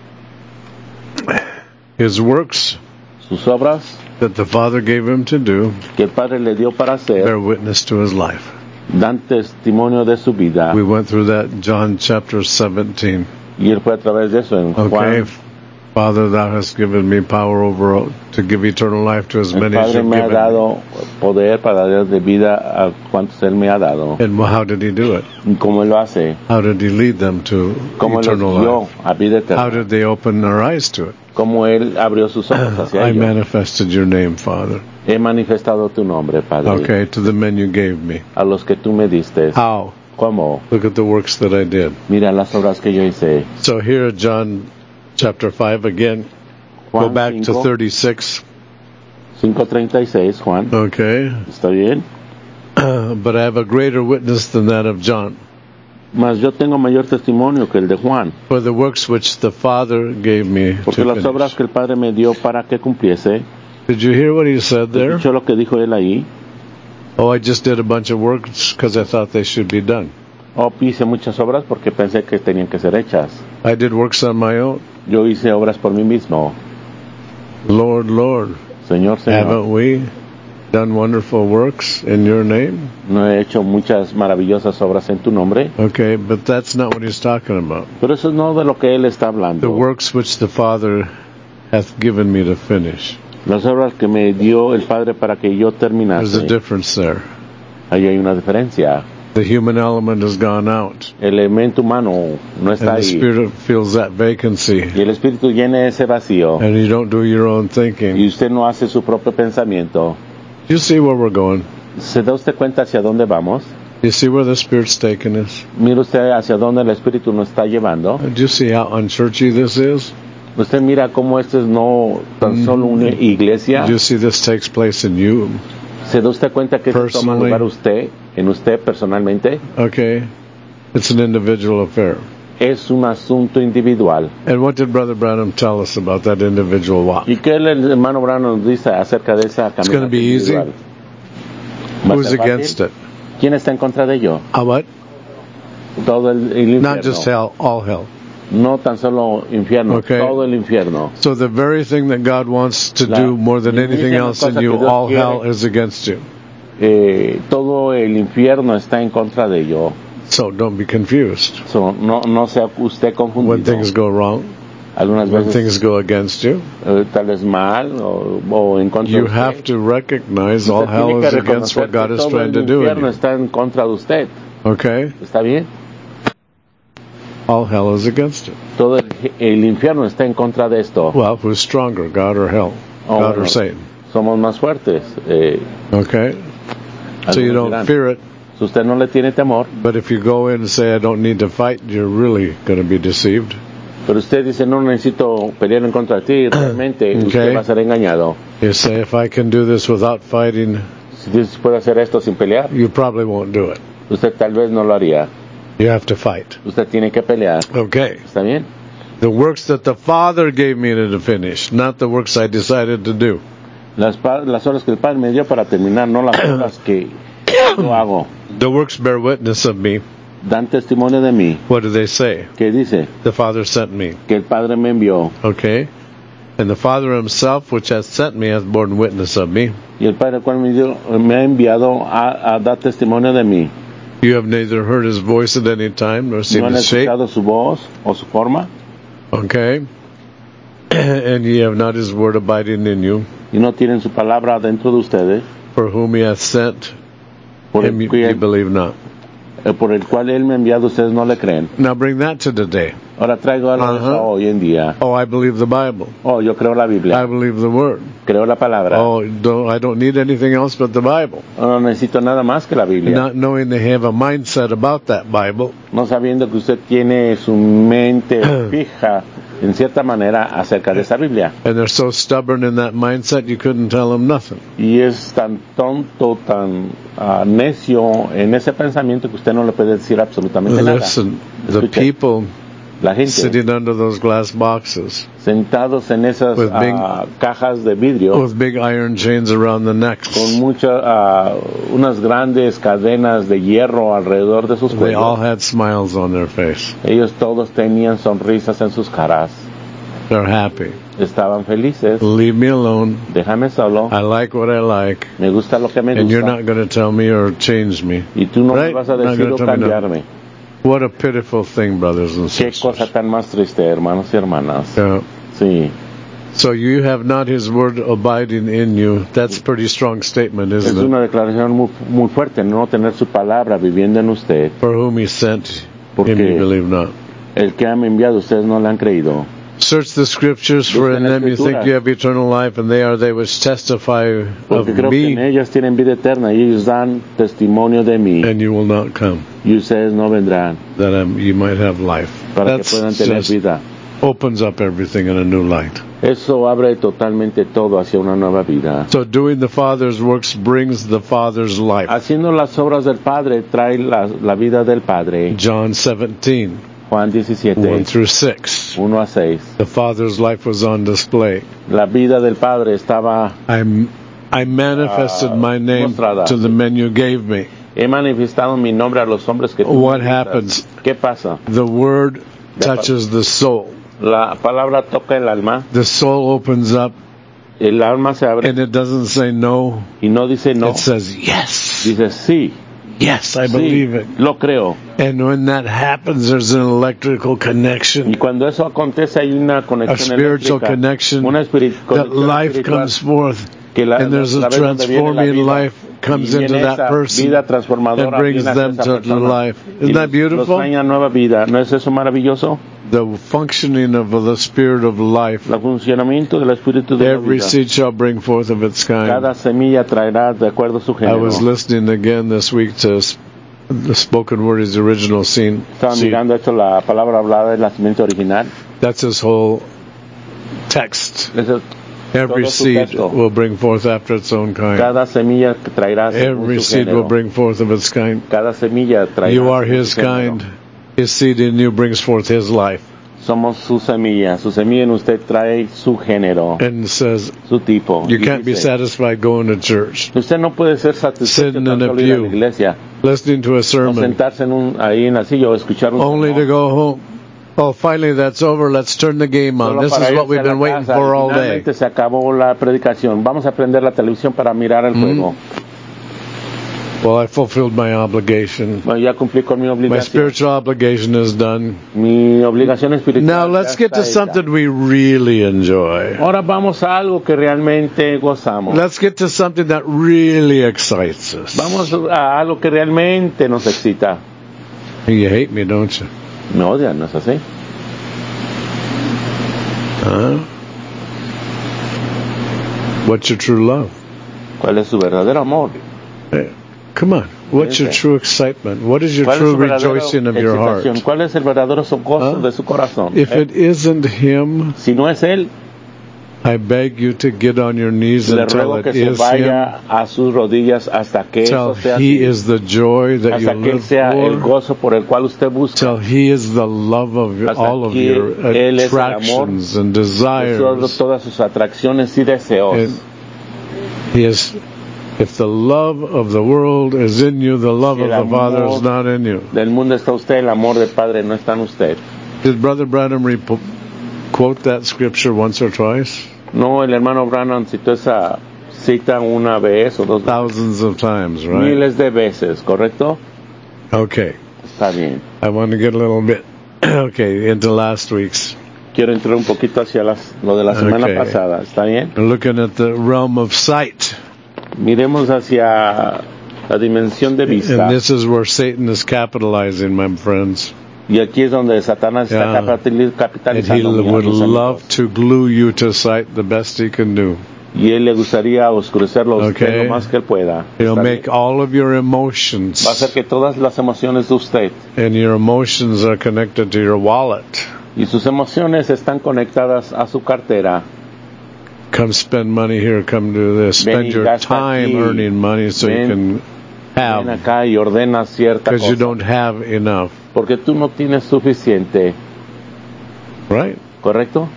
His works. Sus obras. That the Father gave him to do. Que el Padre le dio para hacer. Bear witness to his life. Dan testimonio de su vida. We went through that in John chapter 17. Y él fue a través de eso en Juan. Father, thou hast given me power to give eternal life to as many as you've given me. El Padre me ha dado poder para dar de vida a cuantos él me ha dado. And how did he do it? ¿Cómo él lo hace? How did he lead them to eternal life? A vida eterna. How did they open their eyes to it? ¿Cómo él abrió sus ojos hacia ello? I manifested your name, Father. He manifestado tu nombre, Padre. Okay, to the men you gave me. A los que tú me diste. How? ¿Cómo? Look at the works that I did. Mira las obras que yo hice. So here, John chapter 5 again. Juan go back 5, to 36. 5:36, Juan. Okay. ¿Está bien? But I have a greater witness than that of John. Mas yo tengo mayor testimonio que el de Juan. For the works which the Father gave me Porque las obras que el Padre me dio para que cumpliese. Did you hear what he said there? ¿Escuchó lo que dijo él ahí? Oh, I just did a bunch of works because I thought they should be done. Oh, hice muchas obras porque pensé que tenían que ser hechas. I did works on my own. Yo hice obras por mí mismo. Lord, Lord. Señor, Señor. Haven't we done wonderful works in your name? No he hecho muchas maravillosas obras en tu nombre. Okay, but that's not what he's talking about. Pero eso no de lo que él está hablando. The works which the Father hath given me to finish. Las obras que me dio el Padre para que yo terminase. There's a difference there. Ahí hay una diferencia. The human element has gone out. El elemento humano no está and the ahí. Spirit fills that vacancy. Y el Espíritu llena ese vacío. And you don't do your own thinking. Y usted no hace su propio pensamiento. You see where we're going? ¿Se da usted cuenta hacia dónde vamos? You see where the Spirit's taking us? Mira usted hacia dónde el Espíritu nos está llevando. Do you see how unchurchy this is? Usted mira cómo esto es no tan solo una iglesia. Do you see this takes place in you? ¿Se da usted cuenta que esto toma lugar en usted personalmente? Okay. It's an individual affair. es un asunto individual. And what did Brother Branham tell us about that individual walk? ¿Y qué el hermano Branham nos dice acerca de esa It's going caminata to be easy. individual? ¿Va a Who's ser against fácil? it? ¿Quién está en contra de ello? What? Todo el infierno. Not just hell, all hell. No tan solo infierno, Okay. todo el infierno. So the very thing that God wants to La do more than anything misma else in cosa you, que Dios all quiere. hell is against you. Todo el infierno está en contra de ello. So don't be confused So, no sea usted when confundido. things go wrong, Algunas when veces things go against you. tal vez mal o en contra de You usted. have to recognize all Usted hell tiene que is against reconocer what God que is todo trying to el do in infierno you. está en contra de usted. Okay? ¿Está bien? All hell is against it. Todo el infierno está en contra de esto. Well, who's stronger, God or hell? Oh, God bueno, or Satan? somos más fuertes. Okay? So you Algunos don't dirán, fear it, si usted no le tiene temor, but if you go in and say, I don't need to fight, you're really going to be deceived. pero usted dice, no necesito pelear en contra de ti, realmente usted va a ser engañado. You say, if I can do this without fighting, Si Dios puede hacer esto sin pelear, you probably won't do it. usted tal vez no lo haría. You have to fight. Usted tiene que pelear. Okay. ¿Está bien? The works that the Father gave me to finish, not the works I decided to do. Las horas que el Padre me dio para terminar, no las horas que yo hago. The works bear witness of me. Dan testimonio de mí. What do they say? ¿Qué dice? The Father sent me. Que el Padre me envió. Okay? And the Father himself, which has sent me, hath borne witness of me. Y el Padre, el cual me ha enviado a dar testimonio de mí. You have neither heard his voice at any time, nor seen No han his shape. escuchado su voz o su forma. Okay? And ye have not his word abiding in you. Y no tienen su palabra dentro de ustedes. For whom he hath sent, Por him el, ye believe not. por el cual Él me ha enviado, ustedes no le creen. Now bring that to today. Ahora traigo algo de eso hoy en día. Oh, I believe the Bible. Oh, yo creo la I Biblia. believe the Word. Creo la palabra. Oh, I don't need anything else but the Bible. No necesito nada más que la Biblia. Not knowing they have a mindset about that Bible. No sabiendo que usted tiene su mente fija en cierta manera acerca de esa Biblia. And they're so stubborn in that mindset, you couldn't tell them nothing. Y es tan tonto, tan necio en ese pensamiento que usted no le puede decir absolutamente nada. Listen, the Escuche, people la gente sitting under those glass boxes sentados en esas with big- cajas de vidrio with big iron chains around the necks, con unas grandes cadenas de hierro alrededor de sus they all cuellos. had smiles on their face. Ellos todos tenían sonrisas en sus caras. They're happy. Estaban felices. Leave me alone. Déjame solo. I like what I like. Me gusta lo que me And you're gusta. not going to tell me or change me. Y tú no me Right? vas a Not decir gonna o tell me no. cambiarme. What a pitiful thing, brothers and Qué cosa sisters. tan más triste, hermanos y hermanas. Yeah. Sí. So you have not his word abiding in you. That's a pretty strong statement, Es isn't it? una declaración muy fuerte, no tener su palabra viviendo en usted. For whom he sent, Porque him you believe not. el que han enviado, ustedes no le han creído. Search the scriptures, for in Busquen them you las think you have eternal life, and they are they which testify of Porque creo que en me, ellas tienen vida eterna y ellos dan testimonio de mí. and you will not come, Y ustedes no vendrán that you might have life. para que That's puedan tener just vida. opens up everything in a new light. Eso abre totalmente todo hacia una nueva vida. So doing the Father's works brings the Father's life. Haciendo las obras del Padre trae la vida del Padre. John 17, Juan 1 17, through 6. 1 a 6. The Father's life was on display. La vida del Padre estaba... I manifested my name mostrada. to the men you gave me. He manifestado mi nombre a los hombres que tú What me diste. happens? ¿Qué pasa? The Word touches the soul. La palabra toca el alma, The soul opens up, el alma se abre and it doesn't say no. y no dice no, It says yes. dice sí, Yes, I sí, believe it. lo creo. And when that happens, there's an electrical Y connection, cuando eso acontece hay una a conexión spiritual eléctrica, connection, una that conexión life espiritual, comes forth, que and there's a través de donde viene la transforming vida, life comes y into viene that esa person vida transformadora and brings viene hacia them esa to persona, life. y Isn't that los beautiful? trae a nueva vida. ¿No es eso maravilloso? The functioning of the Spirit of life. El funcionamiento del Espíritu de la Every vida. seed shall bring forth of its kind. Cada semilla traerá de acuerdo a su I género. was listening again this week to the spoken word, his original scene. Estaba mirando esto, la palabra hablada del nacimiento original. That's his whole text. Eso, Every todo su seed texto. will bring forth after its own kind. Cada semilla que traerá según Every su seed género. will bring forth of its kind. Cada semilla traerá You are según his su género. kind. His seed in you brings forth His life. Somos su semilla en usted trae su género, And it says, su tipo. you Y can't be dice, satisfied going to church, usted no puede ser satisfecho sitting in tan a solo ir a la pew, iglesia, listening to a o sermon, sentarse ahí en la silla o escuchar un only to sermón, go home. Oh, finally that's over. Let's turn the game on. solo This para is what irse we've a la been waiting casa, for y all day. finalmente se acabó la predicación. Vamos a prender la televisión para mirar el juego. Well, I fulfilled my obligation. Bueno, ya cumplí con mi My obligación. spiritual obligation is done. Mi obligación espiritual. Now let's ya get to está hecha. something we really enjoy. Ahora vamos a algo que realmente gozamos. Let's get to something that really excites us. Vamos a algo que realmente nos excita. You hate me, don't you? Me odian, ¿no es así? Huh? What's your true love? ¿Cuál es su verdadero amor? Hey, come on. What's your true excitement? What is your ¿Cuál es true su verdadera rejoicing of your heart? excitación? ¿Cuál es el verdadero gozo de su corazón? If it isn't Him, Si no es Él, I beg you to get on your knees le and tell ruego it que se is Him. vaya a sus rodillas hasta que Tell eso sea He así. is the joy that you Hasta que Él live sea el for. gozo por el cual usted busca. Till He is the love of Hasta all of que your Él es el amor attractions and de desires. todas sus atracciones y deseos. And He is, if the love of the world is in you, the love Si of el the Father is amor not in you. del mundo está usted, el amor del Padre no está en usted. Did Brother Branham quote that scripture once or twice? No, el hermano Branham citó esa cita una vez o dos veces. Thousands of times, right? Miles de veces, ¿correcto? Okay. Está bien. I want to get a little bit, okay, into last week's. Quiero entrar un poquito hacia lo de la semana Okay. pasada, ¿está bien? Looking at the realm of sight. Miremos hacia la dimensión de vista. And this is where Satan is capitalizing, my friends. Y aquí es donde Satanás está Yeah. And he capitalizando. would mis amigos. love to glue you to sight the best he can do. Y él le gustaría oscurecerlo a usted Okay. lo más que él pueda. He'll ¿Está make bien? all of your emotions, Va a hacer que todas las emociones de usted and your emotions are connected to your wallet. y sus emociones están conectadas a su cartera. Come spend money here, come do this. Ven Spend y your gasta time aquí. earning money so you Ven. can Ven have, acá y ordena cierta because you cosa. don't have enough. Porque tú no tienes suficiente, Right? ¿correcto?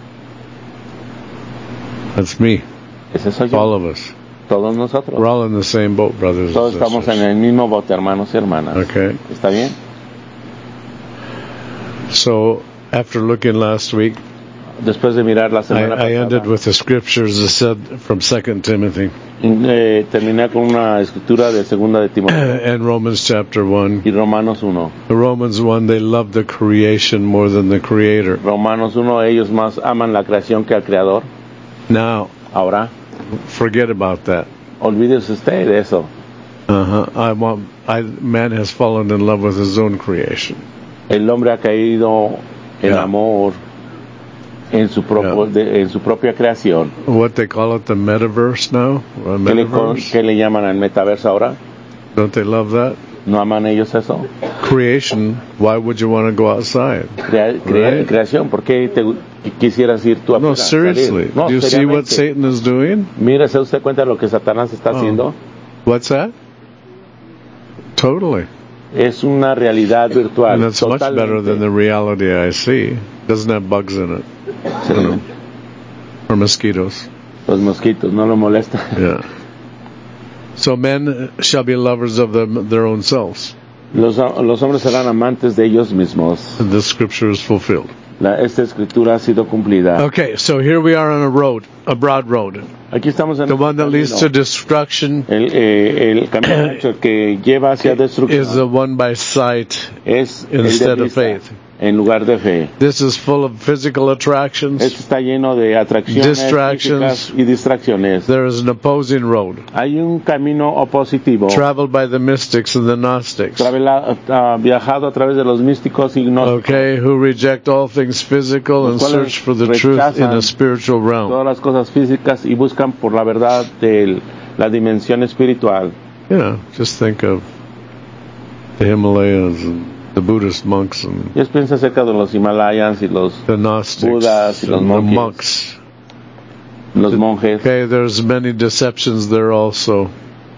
That's me. Ese soy yo. All of us. Todos nosotros. We're all in the same boat, brothers Todos and estamos en sisters. el mismo bote, hermanos y hermanas. Okay. ¿Está bien? So, after looking last week, Después de mirar la semana I ended pasada, with the scriptures that said from 2 Timothy terminé con una escritura de segunda de Timoteo and Romans chapter 1. y Romanos 1. The Romans 1, they love the creation more than the creator. Romanos 1, ellos más aman la creación que al creador. Now, Ahora, forget about that. olvídese usted de eso. Man has fallen in love with his own creation. El hombre ha caído en Yeah. amor en su propia creación. What they call it, the metaverse now? Or metaverse? ¿Qué le llaman al metaverso ahora? Don't they love that? ¿No aman ellos eso? Creation, why would you want to go outside? Right. Creación, ¿por qué quisieras ir tú a No, salir? seriously. No, Do you see what seriamente. Satan is doing? Mire, ¿se usted cuenta lo que Satanás está haciendo? What's that? Totally. Es una realidad virtual. And it's much better totalmente. than the reality I see. Doesn't have bugs in it. Sí. You know, or mosquitoes. Los mosquitos, no lo molesta. Yeah. So men shall be lovers of their own selves. Los hombres serán amantes de ellos mismos. This scripture is fulfilled. Esta escritura ha sido cumplida. Okay, so here we are on a broad road. Aquí estamos en The one that leads to destruction el camino ancho que lleva hacia destrucción is the one by sight es el instead de of vista faith. en lugar de fe. This is full of physical attractions. Esto está lleno de atracciones Distractions. físicas y distracciones. There is an opposing road, Hay un camino opositivo traveled by the mystics and the Gnostics, viajado a través de los místicos y gnósticos, okay, who reject all things physical and Los cuales search for the truth in a spiritual realm. todas las cosas físicas y buscan por la verdad de la dimensión espiritual. Yeah, just think of the Himalayas and the Buddhist monks and Ellos piensan acerca de los Himalayas y los the Gnostics Budas y los and the monjes. monks. monjes. Okay, there's many deceptions there also.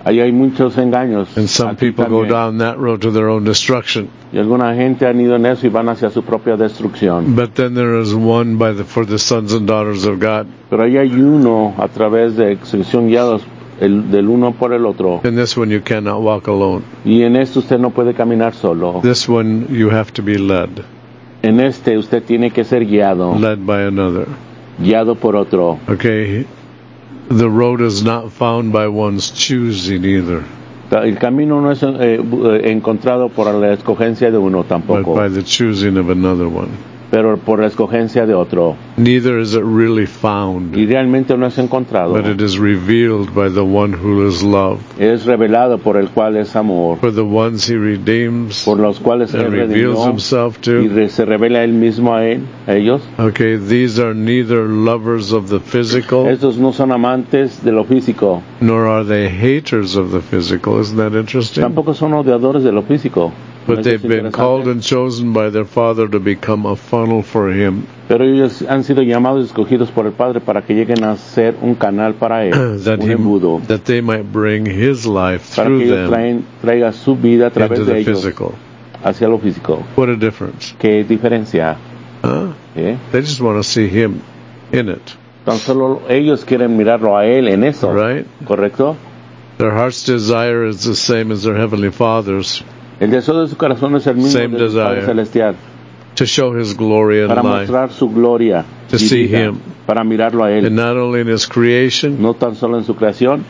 Ahí hay muchos engaños. And some Aquí people go también. down that road to their own destruction. Y alguna gente han ido en eso y van hacia su propia destrucción. But then there is one for the sons and daughters of God. Pero ahí hay uno a través de que son guiados del uno por el otro. In this one you cannot walk alone. Y en esto usted no puede caminar solo. This one you have to be led En este usted tiene que ser guiado, by another. guiado por otro. Okay? The road is not found by one's choosing either, El camino no es encontrado por la escogencia de uno but tampoco, by the choosing of another one. pero por la escogencia de otro. Neither is it really found, Y realmente no es encontrado. but it is revealed by the one who is love. Es revelado por el cual es amor, For the ones he redeems por los cuales and Él reveals redimió himself y to. se revela Él mismo a ellos. Okay, these are neither lovers of the physical, Estos no son amantes de lo físico, nor are they haters of the physical. Isn't that interesting? tampoco son odiadores de lo físico. But Eso they've es been interesante. called and chosen by their Father to become a funnel for Him, Pero ellos han sido llamados y escogidos por el Padre para que lleguen a ser un canal para Él, un embudo, that they might bring His life para que through ellos them traiga su vida a través into de the ellos physical. hacia lo físico. What a difference. ¿Qué diferencia? Huh? ¿Eh? They just want to see Him in it, Tan solo ellos quieren mirarlo a Él en eso, right? ¿correcto? Their heart's desire is the same as their Heavenly Father's, El deseo de su corazón es el mismo Same del Padre desire. Celestial, to show His glory in para life, mostrar su gloria, To y see vida, Him. para mirarlo a Él, and not only in His creation no tan solo en su creación,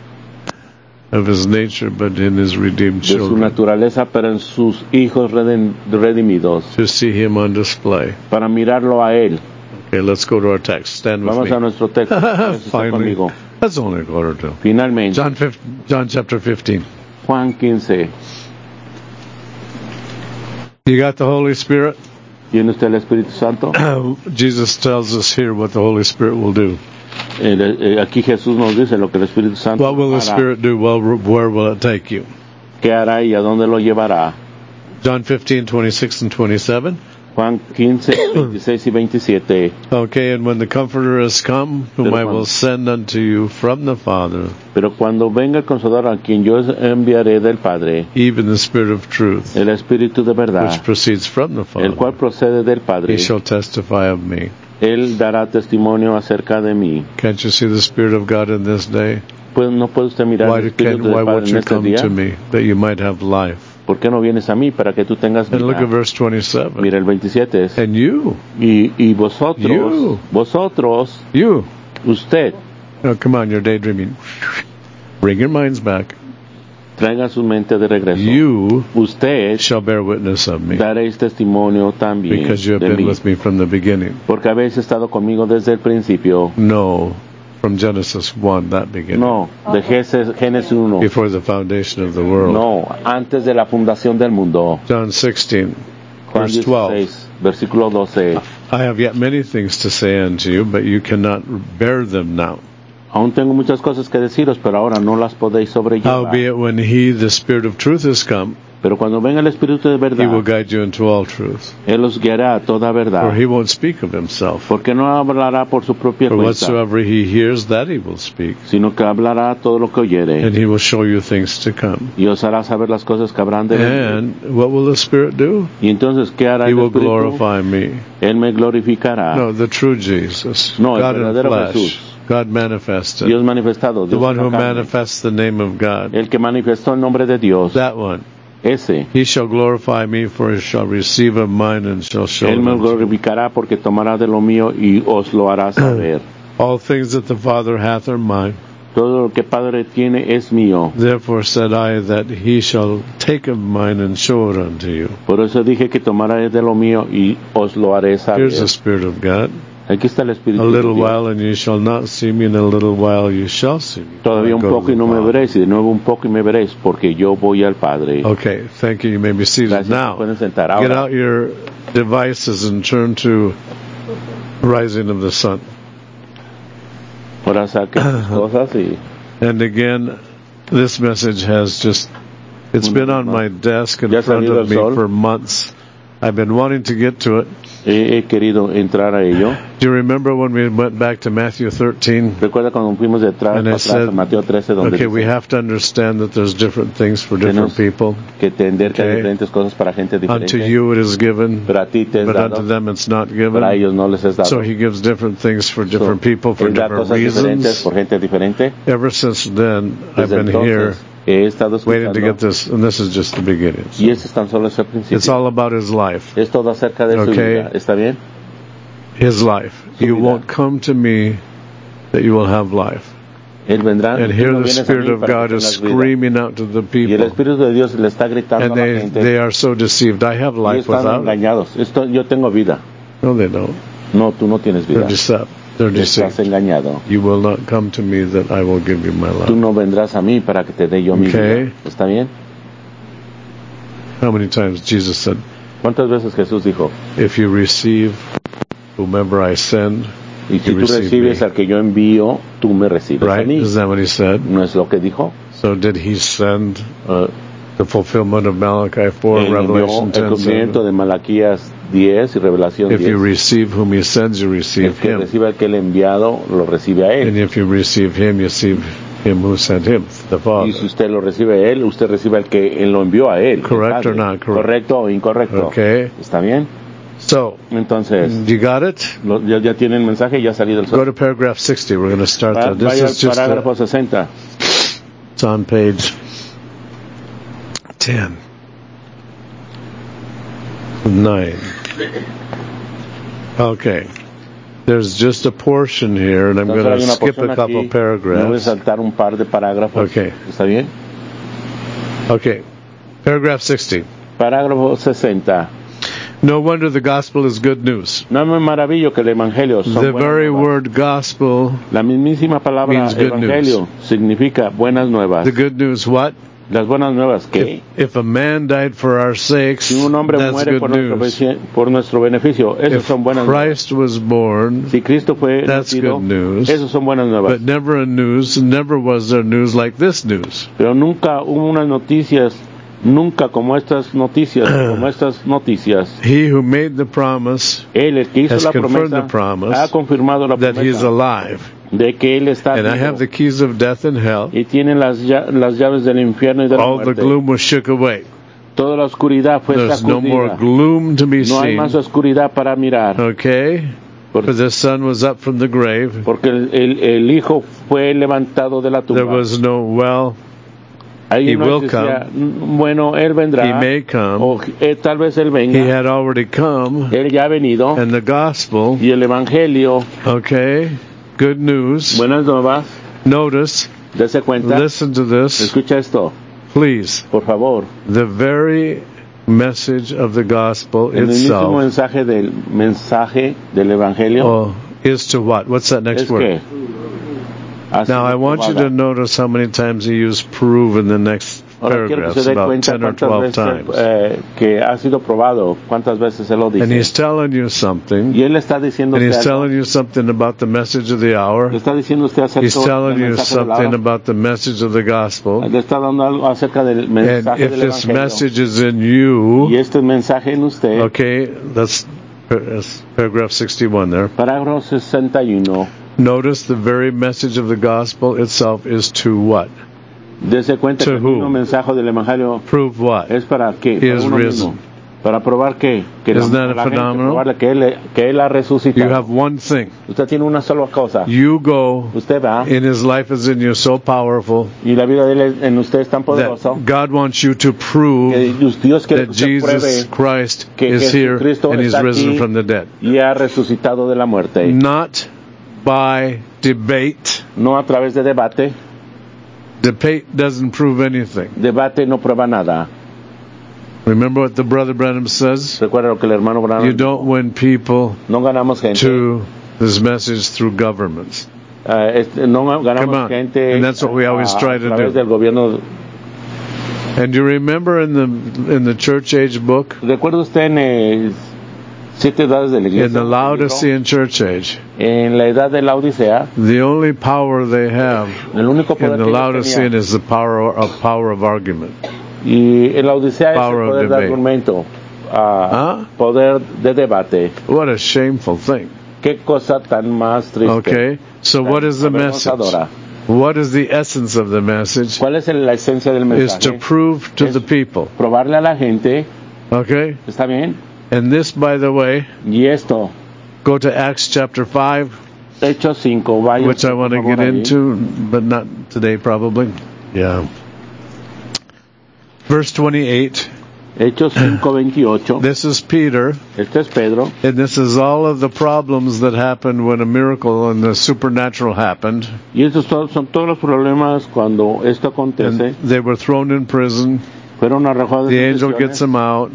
of His nature, but in His redeemed de su children, naturaleza, pero en sus hijos redimidos, to see Him on display. para mirarlo a Él. Okay, let's go to our text. Stand with Vamos me. a nuestro texto. Está Finally, conmigo. that's only a quarter to. Finalmente, John chapter 15. Juan 15. You got the Holy Spirit? ¿Tiene usted el Espíritu Santo? Jesus tells us here what the Holy Spirit will do. Aquí Jesús nos dice lo que el Espíritu Santo What will the hará, Spirit do? Well, where will it take you? qué hará y a dónde lo llevará. John 15, 26 and 27. Juan 15, 26 y 27. Okay, and when the Comforter has come, whom Pero I will send unto you from the Father, Pero cuando venga el Consolador, a quien yo enviaré del Padre, even the Spirit of truth, el Espíritu de which verdad, proceeds from the el cual Father, procede del Padre, He shall testify of me. Él dará testimonio acerca de mí. Can't you see the Spirit of God in this day? Pues no puede usted mirar el Espíritu del Why Padre won't en you este come día. to me, that you might have life? ¿Por qué no vienes a mí para que tú tengas And look at vida? verse 27. Mira el 27 es, And you, y vosotros, you, usted, oh, come on, you're daydreaming. Bring your minds back. traiga su mente de regreso. You Usted shall bear witness of me, daréis testimonio también because you have de been mí, with me from the beginning. porque habéis estado conmigo desde el principio. No, from Genesis 1, that beginning. No, de Génesis 1. Before the foundation of the world. No, antes de la fundación del mundo. John 16, Juan verse 12. 16, versículo 12. I have yet many things to say unto you, but you cannot bear them now. Aún tengo muchas cosas que deciros, pero ahora no las podéis sobrellevar. Howbeit, when He, the Spirit of truth, is come, Pero cuando venga el Espíritu de He will verdad, guide you into all truth. Él os guiará a toda For verdad. He won't speak of Himself. Porque no hablará por su propia For cuenta, whatsoever He hears, that He will speak. sino que hablará todo lo que oyere. And He will show you things to come. Y os hará saber las cosas que habrán de venir. And what will the Spirit do? Y entonces, ¿qué hará He el will Espíritu? glorify me. Él me glorificará. No, the true Jesus. No, el God in verdadero flesh. Jesús. God manifested. Dios manifestado, The Dios one en who la carne. manifests the name of God. El que manifestó el nombre de Dios, That one. ese. He shall glorify me, for he shall receive of mine and shall show Él it me unto you. glorificará porque tomará de lo mío y os lo hará saber. All things that the Father hath are mine. Todo lo que Padre tiene es mío. Therefore said I that he shall take of mine and show it unto you. Por eso dije que tomará de lo mío y os lo haré saber. Here's the Spirit of God. Aquí está el Espíritu A de little Dios. while and you shall not see me, and a little while you shall see me. Todavía I un go to poco y the no me Father. veréis, y de nuevo un poco y me veréis, porque yo voy al Padre. Okay, thank you. You may be seated. Gracias, Now, se pueden sentar. get Ahora, out your devices and turn to Rising of the Sun. ahora saquen sus cosas y And again, this message has just, it's been on my desk in Ya ha front salido of el me sol. for months. I've been wanting to get to it. He querido entrar a ello. Do you remember when we went back to Matthew 13? Recuerda cuando fuimos detrás And I atrás said, a Mateo 13, donde okay, dice we have to understand that there's different things for different tenemos people. que entender que hay Okay. diferentes cosas para gente diferente. Unto you it is given, Pero a ti te es but dado, unto them it's not pero a given. ellos no les es dado. So he gives different things for different people for Él da different cosas diferentes reasons. por gente diferente. Ever since then, I've Desde been here entonces he estado waiting to get escuchando, this, and this is just the beginning. y ese es tan solo ese It's principio. all about his life. Es todo acerca de su Okay. vida. ¿Está bien? His life. Su You vida. won't come to me that you will have life. Él vendrá And y tú here no the vienes a Spirit mí of para que God is tengas vida. screaming out to the Y el people. Espíritu de Dios le está gritando And a la gente. they are so deceived. I have Y life están without. engañados. Yo tengo vida. No, they don't. No, tú no tienes They're vida. deceived. They're Estás deceived. engañado. You will not come to me that I will give you my Tú life. no vendrás a mí para que te dé yo mi Okay. vida. ¿Está bien? How many times Jesus said, ¿Cuántas veces Jesús dijo? if you receive whomever I send, Y si you tú receive recibes me. al que yo envío, tú me recibes a Right? mí. Isn't that what he said? ¿No es lo que dijo? So did he send Uh, the fulfillment of Malachi 4, Él envió Revelation el 10, cumplimiento 7? de Malaquías 10 y Revelación If you 10. receive whom he sends, you El receive que him. recibe al que él ha enviado, lo recibe a And él. if you receive him, you receive him who sent him, the Y Father. si usted lo recibe a él, usted recibe al que él lo envió a él. Correct el or Padre. not correct? ¿Correcto o incorrecto? Okay. ¿Está bien? So, Entonces, you got it? ya tiene el mensaje, ya ha salido el Go to paragraph 60. We're going to start there. This Vaya is just al parágrafo 60. it's on page 10. 9. Okay. There's just a portion here, and I'm Entonces going hay to una skip porción a couple aquí, me voy a paragraphs. saltar un par de parágrafos. Okay. ¿Está bien? Okay. Paragraph 60. Parágrafo 60. No wonder the gospel is good news. No me maravillo que el evangelio son The buenas very nuevas. word gospel, La mismísima palabra means good evangelio significa buenas nuevas. the good news what? Las buenas nuevas que If a man died for our sakes, si un hombre that's muere good news. por nuestro beneficio, esas If son buenas nuevas. Christ was born, Si Cristo fue that's nacido, good news. esas son buenas nuevas. but never was there news like this news. Pero nunca hubo unas noticias, nunca como estas noticias, He who made the promise Él, el que hizo has la confirmed promesa, the promise ha confirmado la that he is promesa alive. de que Él está And I vivo have the keys of death and hell. y tiene las llaves del infierno y de la All the muerte. gloom was shook away. Toda la oscuridad fue There's no more sacudida. gloom to be No hay más seen. oscuridad para mirar. Okay? Por- For the son was up from the grave. Porque el Hijo fue levantado de la There tumba. was no, well, Ahí he no will existía, bueno, Él vendrá, he may come. o tal vez Él He venga. had already come. Él ya ha venido, And the gospel, y el Evangelio, okay, good news. buenas nuevas, Notice, dése cuenta, listen to this, escucha esto, please. por favor. The very message of the gospel En el mismo itself mensaje del Evangelio is to what? What's that next es word? que ha Now, sido I want you probada. to notice how many times he used prove in the next Ahora quiero que paragraphs, se dé about cuenta 10 or cuántas 12 veces times. que ha sido probado, cuántas veces Él lo And he's dice. telling you something, Y Él le está diciendo and he's usted algo. telling you something about the message of the hour. Le está diciendo usted acerca He's telling del you mensaje de la something hora. about the message of the gospel. Le está dando algo acerca del And mensaje if del this Evangelio. message is in you, Y este mensaje en usted, okay, that's paragraph 61 there. parágrafo 61, Notice the very message of the gospel itself is to what? dése cuenta To que el who? mismo mensaje del Evangelio Prove what? es para qué, He para is uno risen. mismo, para probar que Isn't that a la gente, phenomenal? probarle que él ha You resucitado. have one thing. Usted tiene una sola cosa. You go, Usted va and his life is in you so powerful y la vida de él en usted es tan poderosa that God wants you to que prove Dios quiere that que usted Jesus pruebe Christ que is here Jesucristo and he's está risen aquí from the dead. y ha resucitado de la muerte. Not by debate. No a través de debate. Debate doesn't prove anything. Debate no prueba nada. Remember what the brother Branham says? Recuerda lo que el hermano Branham You don't win people no ganamos gente. to this message through governments. No Come ganamos on. gente And that's what we always try to a través do. del gobierno. And you remember in the church age book, ¿Recuerda usted en 7 edades de la iglesia? in the Laodicean church age, En la edad de la Odisea, the only power they have el único in poder the que ellos Laodicean tenían, is the power of argument. y en la Odisea es power el of poder de debate. argumento, poder de debate. What a shameful thing. Qué cosa tan más triste. Okay, so what is the message? Avergonzadora. What is the essence of the message? ¿Cuál es la esencia del Is to mensaje? prove to Es the people. probarle a la gente, Okay? ¿está bien? And this, by the way, Y esto, go to Acts chapter 5, Hechos 5, vaya. which I want to get into, but not today probably. Yeah. Verse 28. Hechos 5:28. This is Peter, Este es Pedro. and this is all of the problems that happened when a miracle and the supernatural happened. Y estos son todos los problemas cuando esto acontece. And they were thrown in prison. Fueron arrojados The en angel prisiones. gets them out.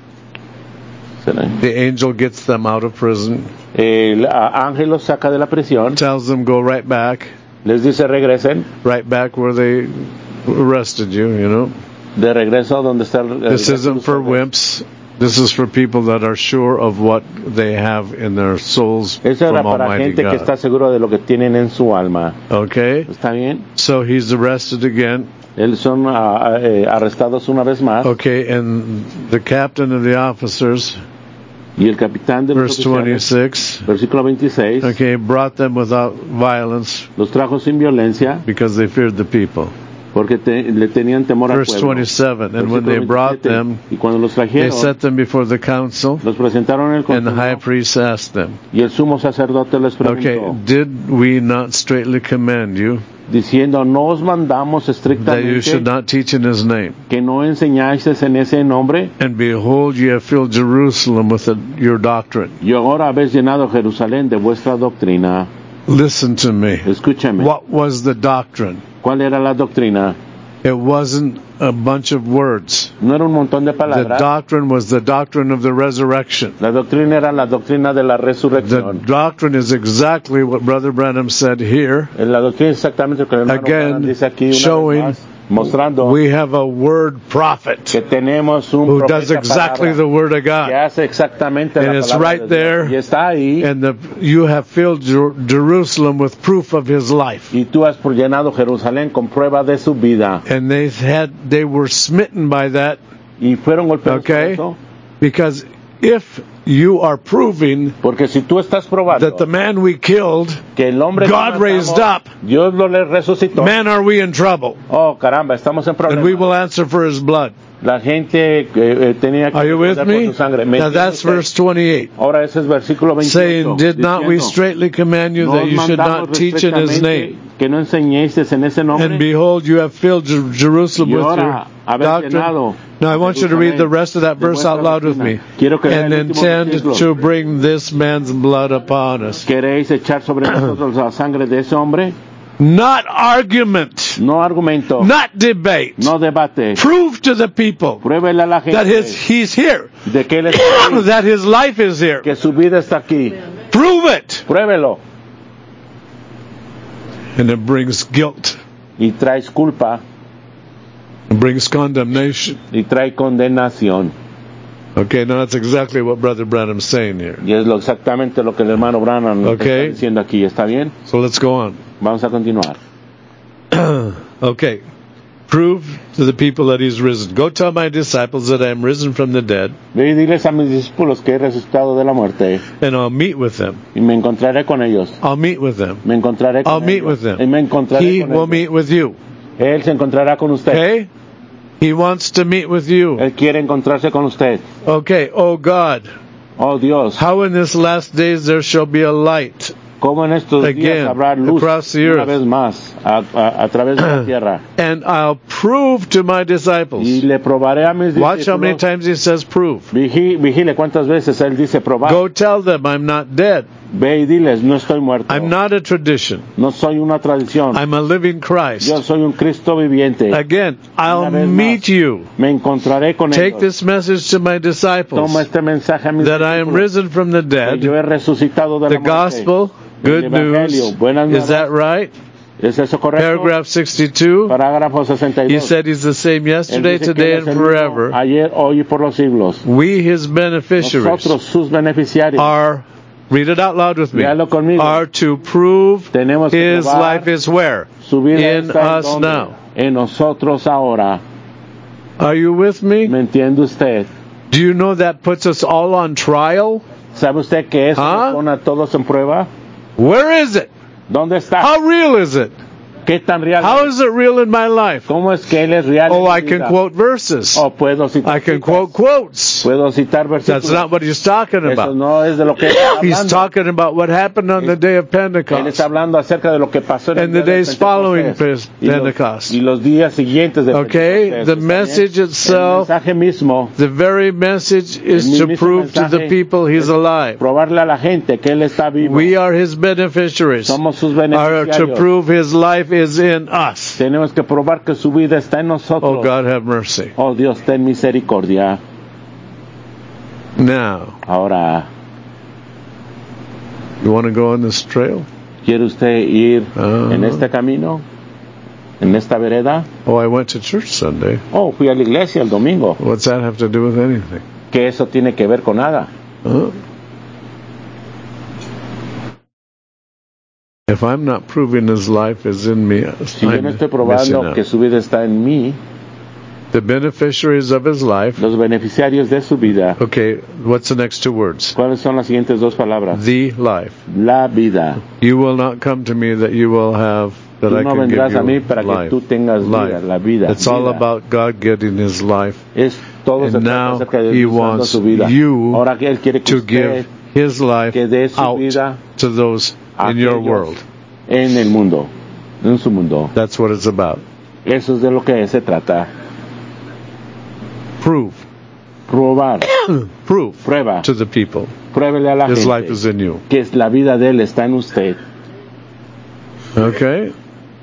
The angel gets them out of prison. El ángel los saca de la prisión. Tells them go right back. Les dice regresen. Right back where they arrested you, you know. De regreso donde está el This isn't for wimps. This is for people that are sure of what they have in their souls Eso era from para Almighty gente que está God. seguro de lo que tienen en su alma. Okay? ¿Está bien? So he's arrested again. Ellos son arrestados una vez más. Okay, and the captain of the officers, Y el capitán de los verse oficiales, 26, versículo 26, okay, brought them without violence los trajo sin violencia because they feared the people. porque le tenían temor al Verse pueblo. 27, and when Versículo they brought 27, them, y cuando los they trajeron, set them before the council, los presentaron en el and the high consejo, priest asked them, y el sumo sacerdote les okay, preguntó, did we not straitly command you diciendo, no os mandamos that you should estrictamente not teach in his name? que no enseñáis en ese nombre, And behold, ye have filled Jerusalem with your doctrine. y ahora habéis llenado Jerusalén de vuestra doctrina. Listen to me. Escúcheme, What was the doctrine? ¿cuál era la doctrina? It wasn't a bunch of words. No era un montón de The palabras. doctrine was the doctrine of the resurrection. La doctrina era la doctrina de la The resurrección. doctrine is exactly what Brother Branham said here. La doctrina es exactamente lo que el hermano Again, Branham dice aquí una showing vez más, mostrando We have a word prophet que tenemos un who profeta does exactly palabra the word of que God. hace exactamente And la it's palabra right de Dios. there. Y está ahí, And you have filled Jerusalem with proof of his life. y tú has llenado Jerusalén con prueba de su vida. And they were smitten by that, Y fueron golpeados Okay. por eso, because if you are proving porque si tú estás probando that the man we killed, que el hombre que God matamos, raised up, Dios lo le resucitó. man, are we in trouble? Oh, caramba, estamos en And we problemas. will answer for his blood. La gente tenía que Are you with responder por me? su sangre. ¿Me Now entiende that's usted? verse 28. Ahora ese es versículo 28. Saying, did not we diciendo, straitly command you "No that os you should mandamos not teach in his estrictamente name? que no enseñéis en ese nombre. And behold, you have filled Jerusalem Y with ahora your habéis doctrine. llenado Now I want you to read the rest of that de verse vuestra out loud with me. doctrina. Quiero que lea And el último intend versículo. to bring this man's blood upon us. ¿Queréis echar sobre nosotros la sangre de ese hombre? Not argument, No argumento, not debate. no debate. Prove to the people Pruébele a la gente that he's here, de que él está aquí, that his life is here. que su vida está aquí. Prove it. Pruébelo. And it brings guilt. Y traes culpa It brings condemnation. y trae condenación. Okay, now that's exactly what Brother Branham's saying here. Y es exactamente lo que el hermano Branham Okay. está diciendo aquí. ¿Está bien? So let's go on. Vamos a continuar. Okay. Prove to the people that he's risen. Go tell my disciples that I am risen from the dead, Ve y diles a mis discípulos que he resucitado de la muerte and I'll meet with them. y me encontraré con ellos. I'll meet with them. Me encontraré con I'll meet ellos. with them. Y me encontraré He con will ellos. meet with you. Él se encontrará con usted. Okay? He wants to meet with you. Él quiere encontrarse con usted. Okay, oh God, Oh Dios, how in this last days there shall be a light. cómo en estos Again, días habrá luz across the una earth. vez más a través de la tierra. And I'll prove to my disciples. Y le probaré a mis Watch how many discípulos. times he says prove. Vigile cuántas veces él dice probar. Go tell them I'm not dead. Ve y diles, no estoy muerto. I'm not a tradition. No soy una tradición. I'm a living Christ. Yo soy un Cristo viviente. Again, I'll Una vez meet más, you. Me encontraré con Take ellos. this message to my Toma disciples este mensaje a mis that I am discípulos, risen from the que yo dead. he resucitado de The la muerte. gospel, El good evangelio, news. buenas Is that nuevas. right? ¿Es eso correcto? Paragraph 62. Parágrafo 62. He said he's the same Él yesterday, dice que today, él es and el mismo forever. ayer, hoy y por los siglos. We, his beneficiaries, Nosotros, sus beneficiarios, are, read it out loud with me, Léalo conmigo. are to prove Tenemos que his probar life is where? su vida In está us en donde? now. En nosotros ahora. Are you with me? ¿Me entiende usted? Do you know that puts us all on trial? ¿Sabe usted que eso nos pone a todos en prueba? Where is it? ¿Dónde está? How real is it? ¿Qué tan real How is it real in my life? ¿Cómo es que él es real? Oh, I can quote verses. Puedo citar I can quote quotes. Puedo citar versículos. That's not what he's talking Eso about. no es de lo que está hablando. He's talking about what happened on the day of Él Pentecost está hablando acerca de lo que pasó en and the days following Pentecost. Y los días siguientes de Okay, Pentecostés. the message itself, El mensaje mismo, the very message is to prove to the people he's alive. probarle a la gente que él está vivo. We are his beneficiaries. Somos sus Are beneficiarios. to prove his life is in us. Tenemos que probar que su vida está en nosotros. Oh, God have mercy. Oh, Dios, ten misericordia. Now, Ahora, you want to go on this trail? ¿quiere usted ir en este camino? ¿En esta vereda? Oh, I went to church Sunday. Oh, fui a la iglesia el domingo. What's that have to do with anything? ¿Qué eso tiene que ver con nada? If I'm not proving his life is in me, Si yo no I'm estoy missing probando que out. su vida está en mí, The beneficiaries of his life. los beneficiarios de su vida, Okay, what's the next two words? ¿cuáles son las siguientes dos palabras? The life. La vida. You will not come to me that you will have, that Tú I no can give vendrás a mí you para que life. tú tengas vida, la vida. It's all vida. about God getting his life Es todo se And trata now acerca de he Dios dando wants su vida. you Ahora que él quiere que to usted give his life que dé su out vida to those a in your aquellos world. en el mundo, en su mundo. That's what it's about. Eso es de lo que se trata. Prove. Probar, Prove prueba, to the people pruébele a la his life gente is in you. que la vida de él está en usted. Okay?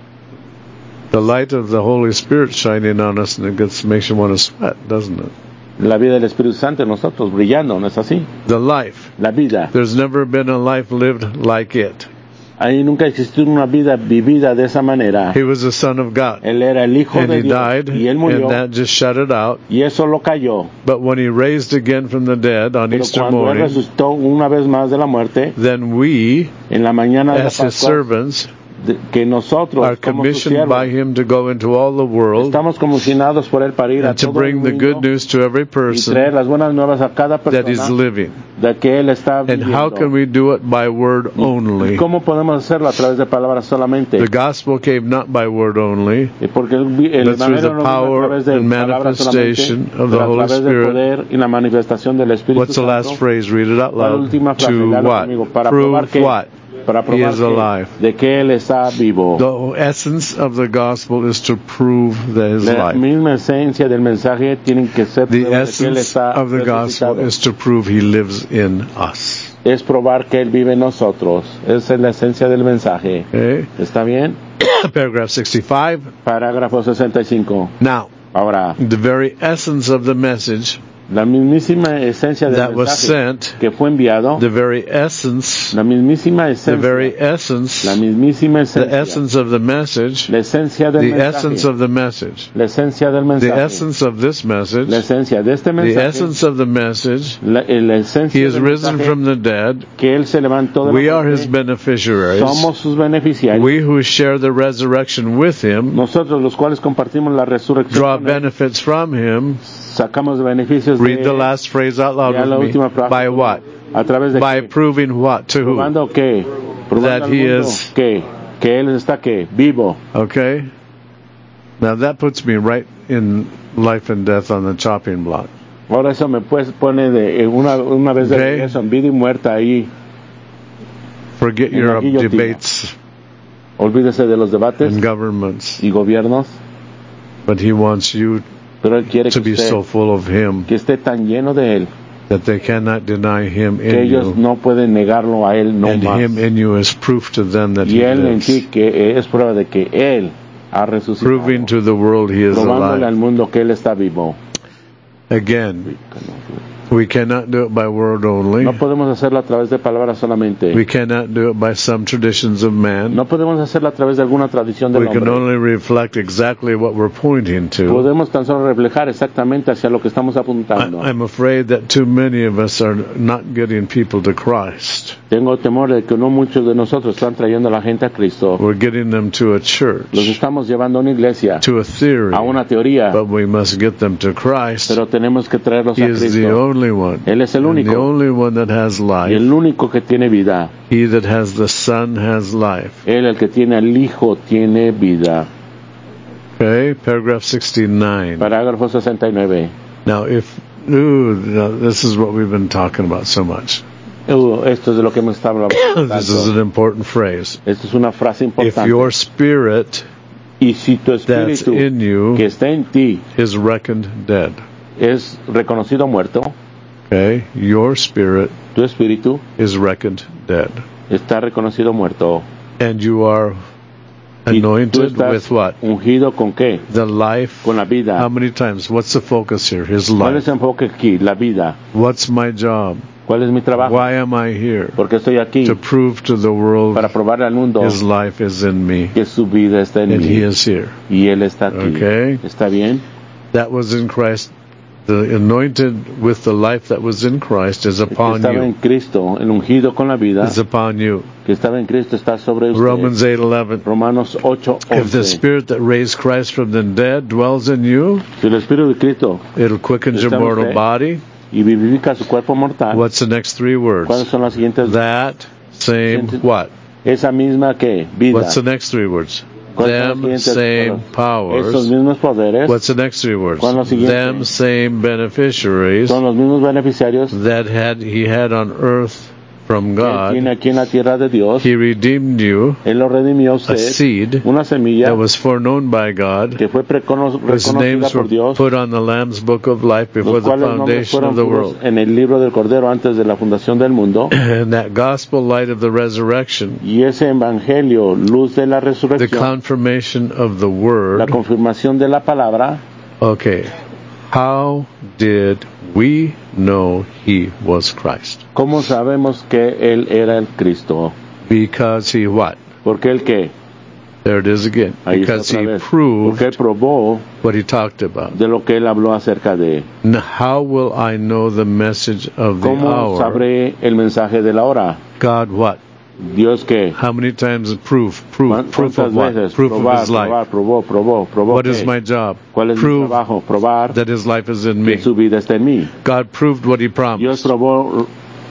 The light of the Holy Spirit shining on us and it makes you want to sweat, doesn't it? La vida del Espíritu Santo en nosotros brillando, ¿no es así? The life. La vida. There's never been a life lived like it. Ahí nunca existió una vida vivida de esa manera. He was the Son of God. Él era el Hijo And de he Dios died, y él murió and that just shut it out. y eso lo cayó. But when he raised again from the dead on Pero Easter cuando él morning, resucitó una vez más de la muerte, then we, en la mañana de la as his Pascua, servants, que nosotros are como sus commissioned by siervos him to go into all the world estamos comisionados por él para ir a and to todo el bring the good mundo news to every y person traer las buenas nuevas a cada that is persona living. de que él está And how can viviendo. we do it? By word only. ¿Cómo podemos hacerlo? A través de palabras solamente. The gospel came not by word only, Porque el but through Evangelio the no vino a power través de and palabras solamente, manifestation of the pero a Holy través del Spirit. poder y la manifestación del Espíritu What's the last Santo. phrase? Read it out La loud. última frase, To léalo what? conmigo, para probar Prove que, what? para He probar is alive. de que él está vivo. The essence of the gospel is to prove that his La life. misma esencia del mensaje tienen que ser The prueba de que él essence está of the gospel resucitado. is to prove he lives in us. Es probar que él vive en nosotros. Esa es la esencia del mensaje. Okay? ¿Está bien? Paragraph 65. Parágrafo 65. Now, Ahora, the very essence of the message la mismísima esencia del that was mensaje sent, que fue enviado, the very essence, la mismísima the very esencia, la essence, mismísima the esencia, essence of the message, la esencia del the mensaje, essence of the message, la esencia del the mensaje, essence of this message, la esencia de este the mensaje, essence of the message. la esencia He is del risen mensaje, from the dead. que él se levantó de We la are his muerte, beneficiaries. somos sus beneficiarios, We who share the resurrection with him nosotros los cuales compartimos la resurrección draw con él, benefits from him. sacamos beneficios Read de the last phrase out loud ya la with me. última frase, By what? a través de By qué? proving what? To who? Probando que probando That al he mundo is- que él está que vivo. Okay? Now that puts me right in life and death on the chopping block. Ahora eso me pone de una vez de Okay. regreso en vida y muerte ahí. Forget En your la guillotina. debates Olvídese de los debates and governments. y gobiernos, But he wants you pero él quiere to be so full of him que esté tan lleno de él that they cannot deny him que in ellos you. no pueden negarlo a él no And más. him in you is proof to them that Y he él en lives. ti que es prueba de que él ha resucitado, Proving to the world he is probándole al alive. mundo que él está vivo. Again, We cannot do it by word only. No podemos hacerlo a través de palabras solamente. We cannot do it by some traditions of man. No podemos hacerlo a través de alguna tradición del We can hombre. only reflect exactly what we're pointing to. Podemos tan solo reflejar exactamente hacia lo que estamos apuntando. I'm afraid that too many of us are not getting people to Christ. Tengo temor de que no muchos de nosotros están trayendo a la gente a Cristo. We're getting them to a church, Los estamos llevando a una iglesia, to a theory, a una teoría, but we must get them to Christ. pero tenemos que traerlos He a is the Cristo. only one, Él es el and the único only one that has y life. el único que tiene vida. He that has the Son has life. Él, el que tiene al Hijo, tiene vida. Okay, paragraph 69. Parágrafo 69. Now, now, this is what we've been talking about so much. Esto es de lo que hemos estado hablando. This is an important phrase. Esto es una frase If importante. your spirit Y si tu that's espíritu in you que está en ti is reckoned dead. es reconocido muerto, Okay, your spirit tu espíritu is reckoned dead. está reconocido muerto. And you are Y tú anointed estás with what? ungido con qué? The life. Con la vida. How many times? What's the focus here? His ¿Cuál es life. el enfoque aquí? La vida. What's my job? ¿Cuál es mi trabajo? Why am I here? Porque estoy aquí To prove to the world para probarle al mundo His life is in me, que su vida está en and mí He is here. y Él está aquí. Okay. ¿Está bien? That was in Christ. The anointed with the life that was in Christ is El que upon estaba en you. Cristo, el ungido con la vida, Is upon you. que estaba en Cristo está sobre usted. Romans 8:11. Romanos 8, If the 11. Spirit that raised Christ from the dead dwells in you, Si el Espíritu de Cristo it'll quicken your Está en mortal usted. body. y vivifica su cuerpo mortal, What's the next three ¿cuáles words? son las siguientes? That same what? Esa misma que vida. What's the next three words? ¿Cuáles son Them las siguientes same Esos powers. mismos poderes What's the next three words? ¿Cuál es lo siguiente? Them same beneficiaries son los mismos beneficiarios that he had on earth from que Él God. tiene aquí en la tierra de Dios. He redeemed you, Él lo redimió a a usted, seed una semilla that was foreknown by God, que fue whose reconocida names por were Dios, put on the Lamb's book of life before los the cuales nombres foundation fueron of the puestos world. en el libro del Cordero antes de la fundación del mundo. And that gospel light of the resurrection, Y ese evangelio, luz de la the resurrección, confirmation of the la word. confirmación de la palabra. Okay, how did we know He was Christ? ¿Cómo sabemos que Él era el Cristo? Because He what? Porque Él qué? There it is again. Ahí está Because otra He vez. proved Porque Él probó what He talked about. de lo que Él habló acerca de. Now, how will I know the message of the ¿Cómo hour? sabré el mensaje de la hora? God what? Dios que How many times proof of ¿Cuántas what? veces? Proof of Probar, His life. probó. What ¿qué? is my job? ¿Cuál es mi Prove trabajo? Probar that His life is in que me. su vida está en mí. God proved what He Dios promised, probó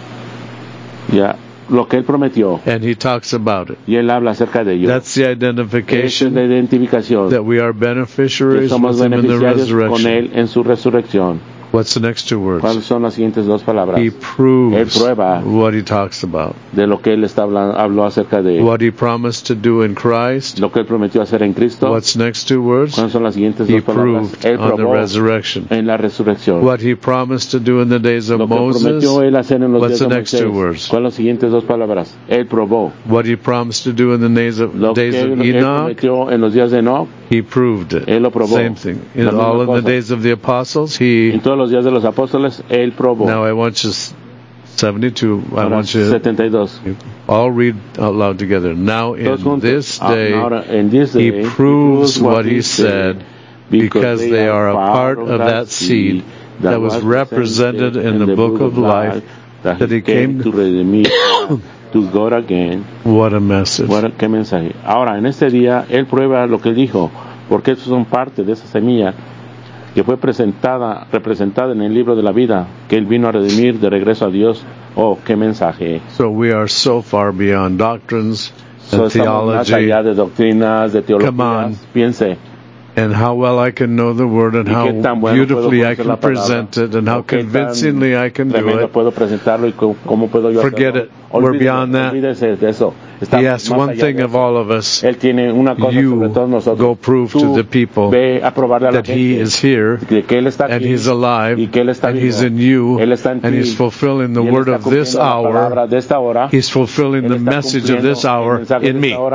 ya lo que Él prometió and He talks about it. y Él habla acerca de ello. That's the Esa es la identification identificación that we are que beneficiaries somos with Him in the beneficiarios con resurrection. Él en su resurrección. What's the next two words? ¿Cuáles son las siguientes dos palabras? He proves Él prueba what He talks about. de lo que Él habló acerca de What He promised to do in Christ. lo que Él prometió hacer en Cristo. What's next two words? ¿Cuáles son las siguientes He dos palabras? proved Él on the probó resurrection. en la resurrección. What He promised to do in the days of Lo que Moses. prometió Él hacer en los What's días the de next two Moisés. words? ¿Cuáles son las siguientes dos palabras? Él probó. What He promised to do in the days of Lo que Él Enoch. prometió en los días de Enoch, He proved it. Él lo probó. Same thing. La misma All in the cosa. days of the apostles, en He. todos los días de los apóstoles, Él probó. Now I want you 72. I Ahora, want you 72. all read out loud together. Now Todos in juntos. this day, Ahora, en this He day, proves what He said, because they are a part of that seed that was represented in the book of life, that He came. to redimir, to God again. What a message. Bueno, qué mensaje. Ahora, en este día, Él prueba lo que Él dijo, porque estos son parte de esa semilla que fue representada en el libro de la vida, que Él vino a redimir de regreso a Dios. Oh, qué mensaje. So we are so far beyond doctrines and Estamos más theology, allá de doctrinas, de Come on. teologías. Piense, and how well I can know the Word, and y how qué tan bueno beautifully puedo I conocer can la palabra, present it, and how o qué tan convincingly I can do tremendo it. puedo presentarlo y cómo puedo yo Forget hacerlo. it. We're beyond that. Olvídese de eso. Está He asks más one allá thing de of eso. all of us. Él tiene una cosa You sobre todos nosotros. go prove to Tú the people ve a probarle a la that He gente is here, de que Él está and aquí He's alive, y que Él está and vivo. He's in you, Él está en and ti, He's fulfilling the y Él word está of this cumpliendo la hour. palabra de esta hora. He's fulfilling Él the está message of cumpliendo this el hour mensaje in de me. esta hora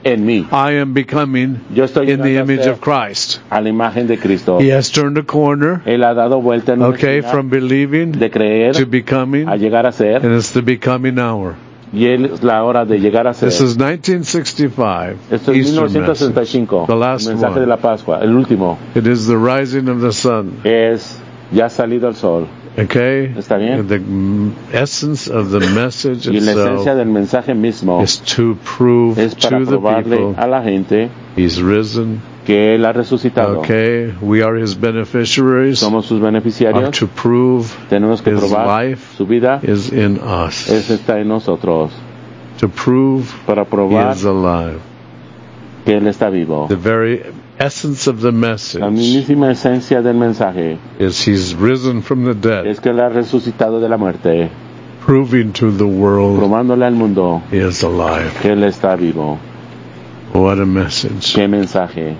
en mí. I am becoming Yo estoy in the llegando a image ser of Christ. a la imagen de Cristo. He has turned a corner, Él ha dado vuelta en una okay, esquina from believing de creer to becoming, a llegar a ser, and it's the becoming hour. y él es la hora de llegar a ser. This is 1965, Esto es Easter 1965, message, the last el mensaje de one. la Pascua, el último. It is the rising of the sun, Es ya ha salido el sol. okay? ¿Está bien? And the essence of the message Y la esencia itself del mensaje mismo is to prove es para to the probarle people a la gente He's risen, que Él ha resucitado. okay? We are His beneficiaries, Somos sus are beneficiarios. to prove Tenemos que His probar life su vida is in us, está en nosotros. to prove Para He probar is alive. que Él está vivo. The very essence of the La message mismísima esencia del mensaje is He's risen from the dead, es que Él ha resucitado de la muerte, proving to the world probándole al mundo He is alive. que Él está vivo. What a message. ¿Qué mensaje?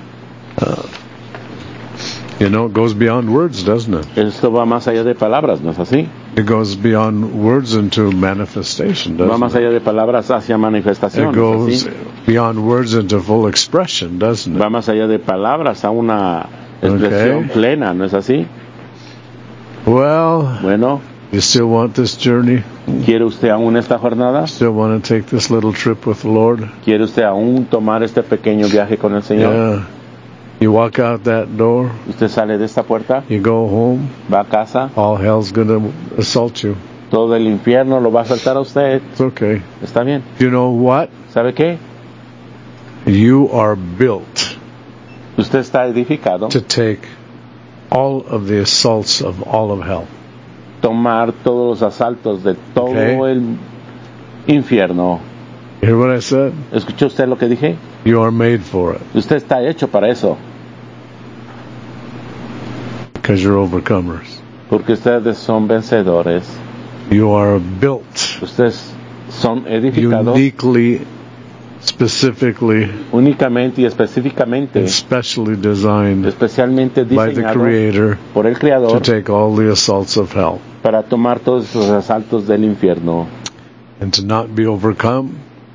You know, it goes beyond words, doesn't it? Esto va más allá de palabras, ¿no es así? It goes beyond words into manifestation, Va doesn't más it? allá de palabras hacia manifestación, It ¿no es goes así? beyond words into full expression, doesn't Va it? más allá de palabras a una expresión Okay. plena, ¿no es así? Well, Bueno, you still want this journey? ¿quiere usted aún esta jornada? Still want to take this little trip with the Lord? ¿Quiere usted aún tomar este pequeño viaje con el Señor? Yeah. You walk out that door, Usted sale de esta puerta, you go home, va a casa, all hell's going to assault you. todo el infierno lo va a saltar a usted. It's okay. ¿Está bien? You know what? ¿Sabe qué? You are built Usted está edificado to take all of the assaults of all of hell. tomar todos los asaltos de todo Okay. el infierno. You hear what I said? ¿Escuchó usted lo que dije? You are made for it Usted está hecho para eso, because you're overcomers. porque ustedes son vencedores. You are built Ustedes son edificados uniquely, specifically, únicamente y específicamente, and specially designed especialmente by the diseñados Creator por el to Creador take all the assaults of hell para tomar todos esos asaltos del infierno and to not be overcome,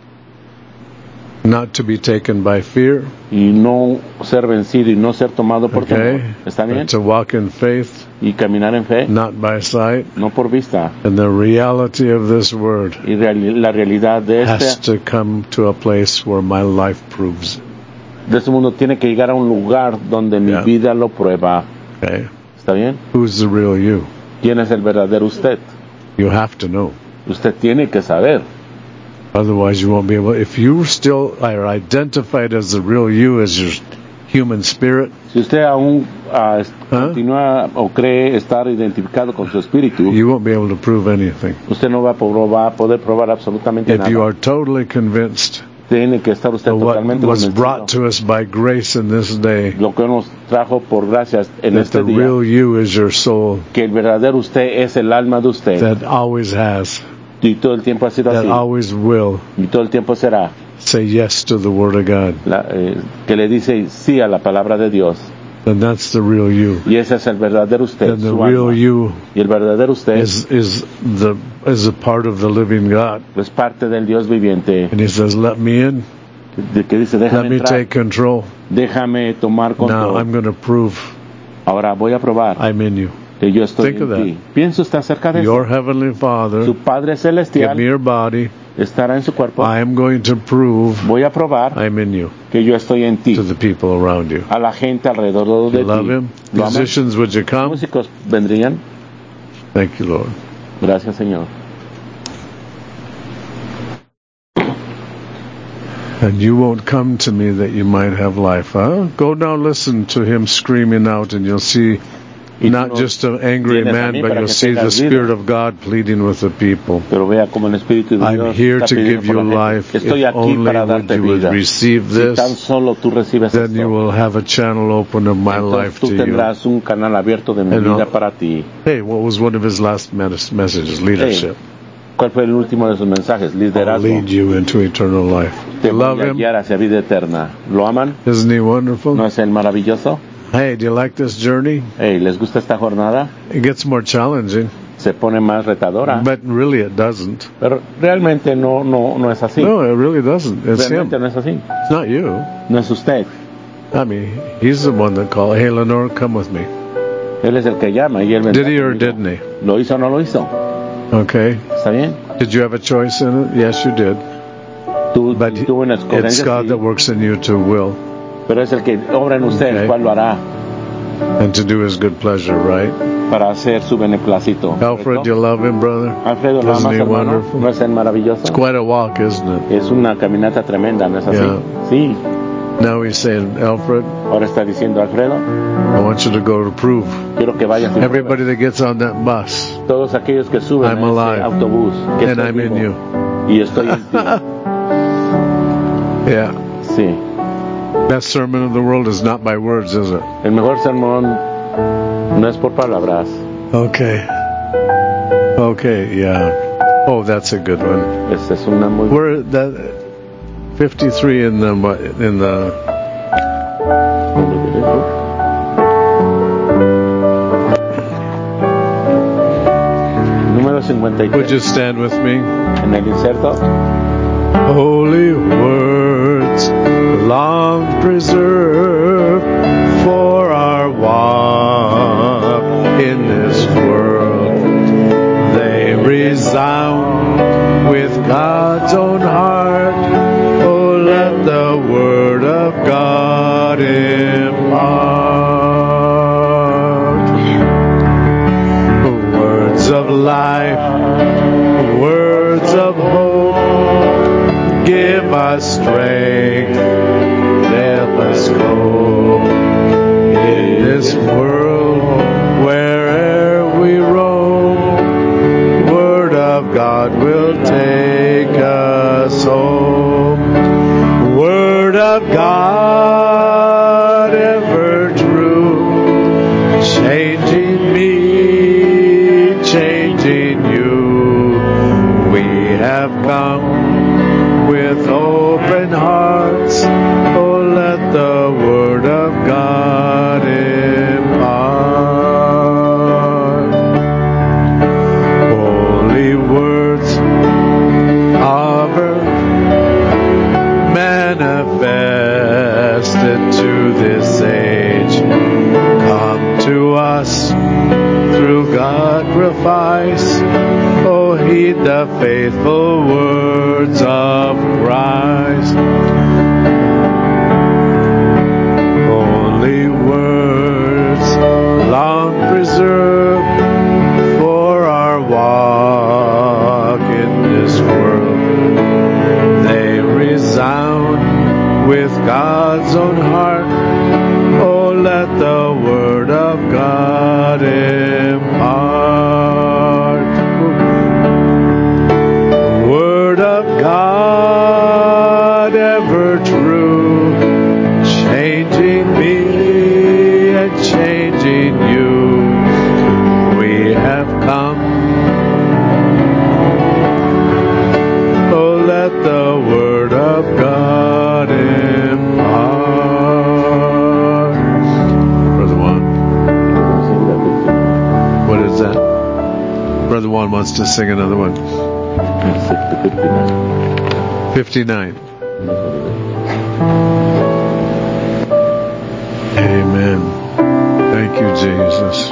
not to be taken by fear, y no ser vencido y no ser tomado por temor. okay? ¿Está bien? But to walk in faith, Y caminar en fe, not by sight, no por vista. and the reality of this word Y la realidad de has to come to a place where my life proves it, de este mundo tiene que llegar a un lugar donde mi Yeah. vida lo prueba. okay? ¿Está bien? Who's the real you? ¿Quién es el verdadero usted? You have to know. Usted tiene que saber. Otherwise, you won't be able. If you still are identified as the real you, as your human spirit, Si usted aún continúa o cree estar identificado con su espíritu, you won't be able to prove anything. usted no va a poder probar absolutamente If you nada. are totally convinced Tiene que estar usted of what totalmente was convencido. brought to us by grace in this day, Lo que nos trajo por gracias en that este the día, real you is your soul que el verdadero usted es el alma de usted, that always has, y todo el tiempo ha sido that así, always will y todo el tiempo será, say yes to the Word of God, que le dice sí a la palabra de Dios, then that's the real you. y ese es el verdadero usted, Then the su real alma. you Y el verdadero usted is a part of the living God. es parte del Dios viviente, And He says, "Let me in. que dice Let déjame me entrar, take control. déjame tomar Now control. I'm going to prove Ahora voy a probar I'm in you." que yo estoy Think of en ti. Piensa usted acerca de Your eso. heavenly Father, Su Padre give me Celestial your body. estará en su cuerpo. I am going to prove Voy a probar I'm in you que yo estoy en ti, to the people around you. a la gente alrededor de You love ti. Him? ¿Lo aman? Musicians, would you come? Músicos vendrían. Thank you, Lord. Gracias, Señor. And you won't come to me that you might have life, huh? Go now listen to him screaming out, and you'll see Y tú not no just an angry vienes a man, mí but para you'll que see the tengas vida. Spirit of God pleading with the people. Pero vea como el Espíritu de I'm Dios here está to pidiendo give por you la gente. life. Estoy If aquí only para would darte you would vida. receive Si tan this, solo tú recibes then you esto, will have a channel open of my entonces life tú to you. tendrás un canal abierto de mi And vida I'll- para ti. Hey, what was one of his last messages? Leadership. ¿Cuál fue el último de sus mensajes? I'll Liderazgo. lead you into eternal life. Te You voy love a him? guiar hacia vida eterna. ¿Lo aman? Isn't he wonderful? ¿No es él maravilloso? Hey, do you like this journey? Hey, ¿les gusta esta jornada? It gets more challenging. se pone más retadora. But really it doesn't. Pero realmente no es así. No, it really doesn't. It's Realmente him. no es así. It's not you. No es usted. I mean, he's the one that called. Hey, Lenore, come with me. Él es el que llama y él vendrá Did he or conmigo. didn't he? ¿Lo hizo o no lo hizo? Okay. ¿Está bien? Did you have a choice in it? Yes, you did. But Tuvo una it's escogencia, God sí, that works in you to will pero es el que obra en usted, Okay. el cual lo hará and to do his good pleasure, right? para hacer su beneplácito. Alfred, you love him, brother? Alfredo, ¿lo Isn't amas, he hermano? wonderful? ¿No es él maravilloso? It's quite a walk, isn't it? Es una caminata tremenda, ¿no es así? Yeah. Sí. Now he's saying, Alfred, Ahora está diciendo, Alfredo, I want you to go to prove. quiero que vayas y Everybody that gets on that bus, todos aquellos que suben I'm a ese alive. autobús, que and estoy I'm in vivo you. y estoy en ti. Yeah. Sí. Best sermon of the world is not by words, is it? El mejor sermón no es por palabras. Okay. Okay, yeah. Oh, that's a good one. Esa es una muy We're that 53 in the número would 53 you stand with me? en el inserto. Holy words long preserved for our walk in this world. They resound with God's own heart. Oh, let the word of God impart. Words of life, words of hope, give us strength, help us cope in this world where'er we roam. Word of God will take us home. Word of God ever true, changing me, changing you. We have come with open hearts. Oh, let the word of God impart. Holy words of earth manifested to this age, come to us through sacrifice. Oh, heed the faithful words of Christ. Holy words long preserved for our walk in this world. They resound with God's own heart. Oh, let the word of God impart. Word of God ever true, changing me and changing you. We have come. Oh, let the word of God impart. Brother Juan, what is that? Brother Juan wants to sing another one. 59. Amen. Thank you, Jesus.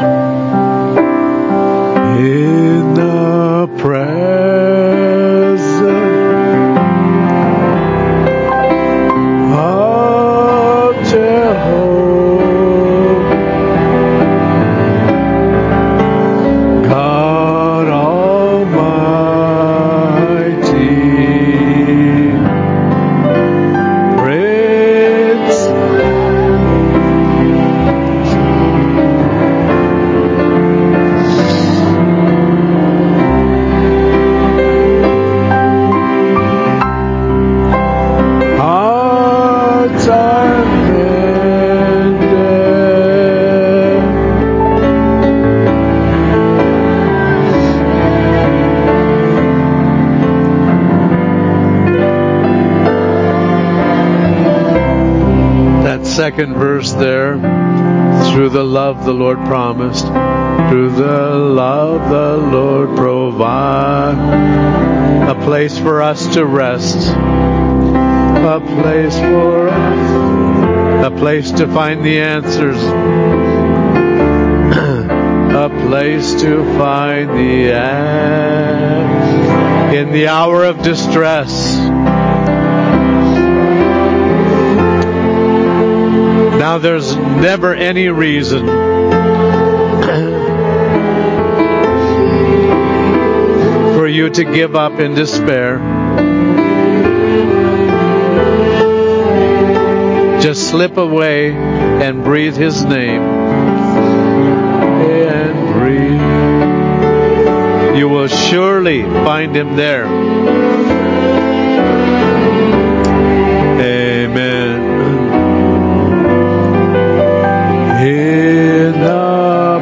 In the presence of Jehovah, God Almighty, Prince hearts are mended. That second verse there, through the love the Lord promised, through the love the Lord provide, a place for us to rest, a place for us, a place to find the answers, a place to find the answers in the hour of distress. Now there's never any reason for you to give up in despair. Just slip away and breathe His name. And breathe. You will surely find Him there. Amen. In the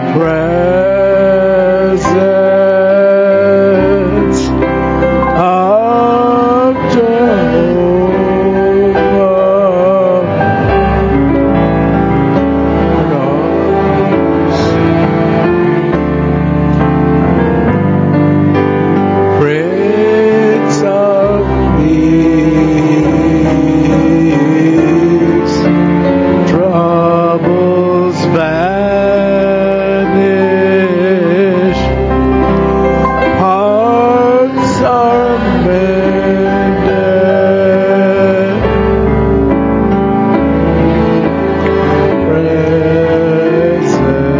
presence of Jehovah, Prince of Peace, troubles vanish, hearts are mended, presence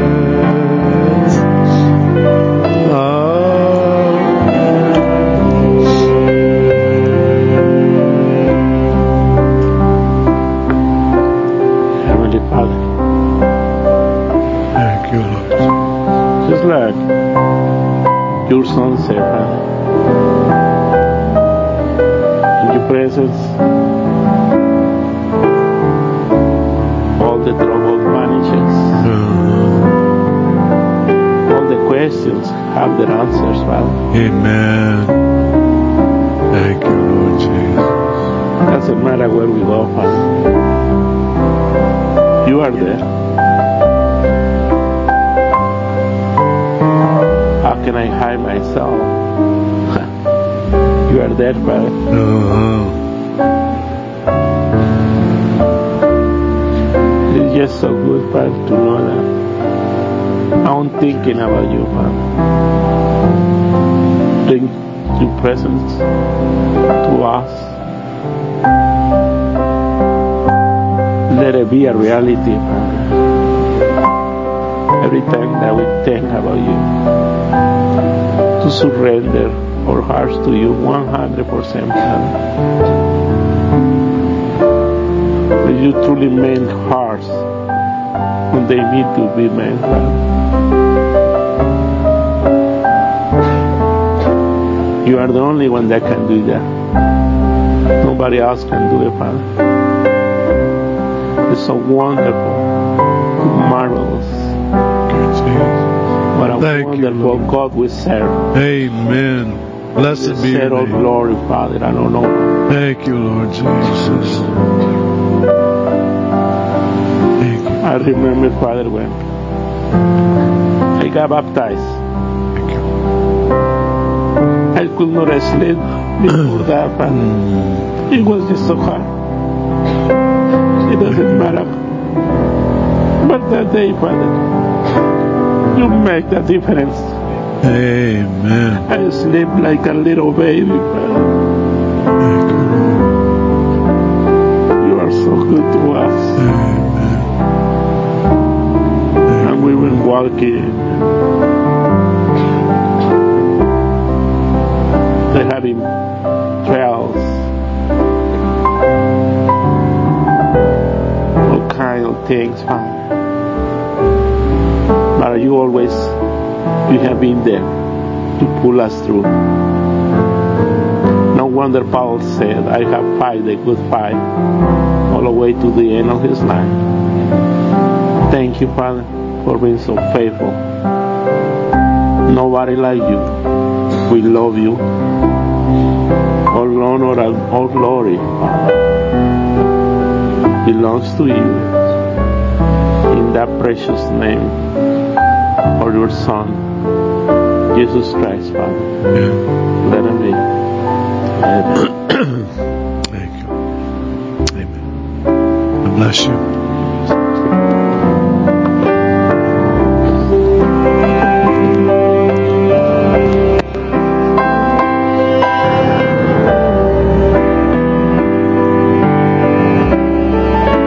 Heavenly Father, thank you, Lord. just like your Son said, Father, in your presence, all the trouble vanishes, all the questions have their answers, Father. Amen. Thank you, Lord Jesus. Doesn't matter where we go, Father. You are there. How can I hide myself? You are there, Father. It's just so good, Father, to know that I'm thinking about you, Father. Bring your presence to us. Let it be a reality, Father. Every time that we think about you, to surrender our hearts to you 100%, Father. That you truly mend hearts when they need to be made, Father. You are the only one that can do that. Nobody else can do it, Father. It's so wonderful, marvelous. What a wonderful God we serve. Amen. Blessed be your all name. glory, Father, and honor. Thank you, Lord Jesus. Thank you. I remember, Father, when I got baptized. Thank you. I could not sleep before that, Father. It was just so hard. It doesn't matter. But that day, Father, you make the difference. Amen. I sleep like a little baby, Father. Thank you, Lord. You are so good to us. Amen. And we will walk in. They having trials, all kind of things, Father. But you always, you have been there to pull us through. No wonder Paul said, I have fight the good fight all the way to the end of his life. Thank you, Father, for being so faithful. Nobody like you. We love you. All honor and all glory belongs to you. In in that precious name of your Son, Jesus Christ, Father. Yeah. Let him be. Amen. Thank you. Amen. God bless you.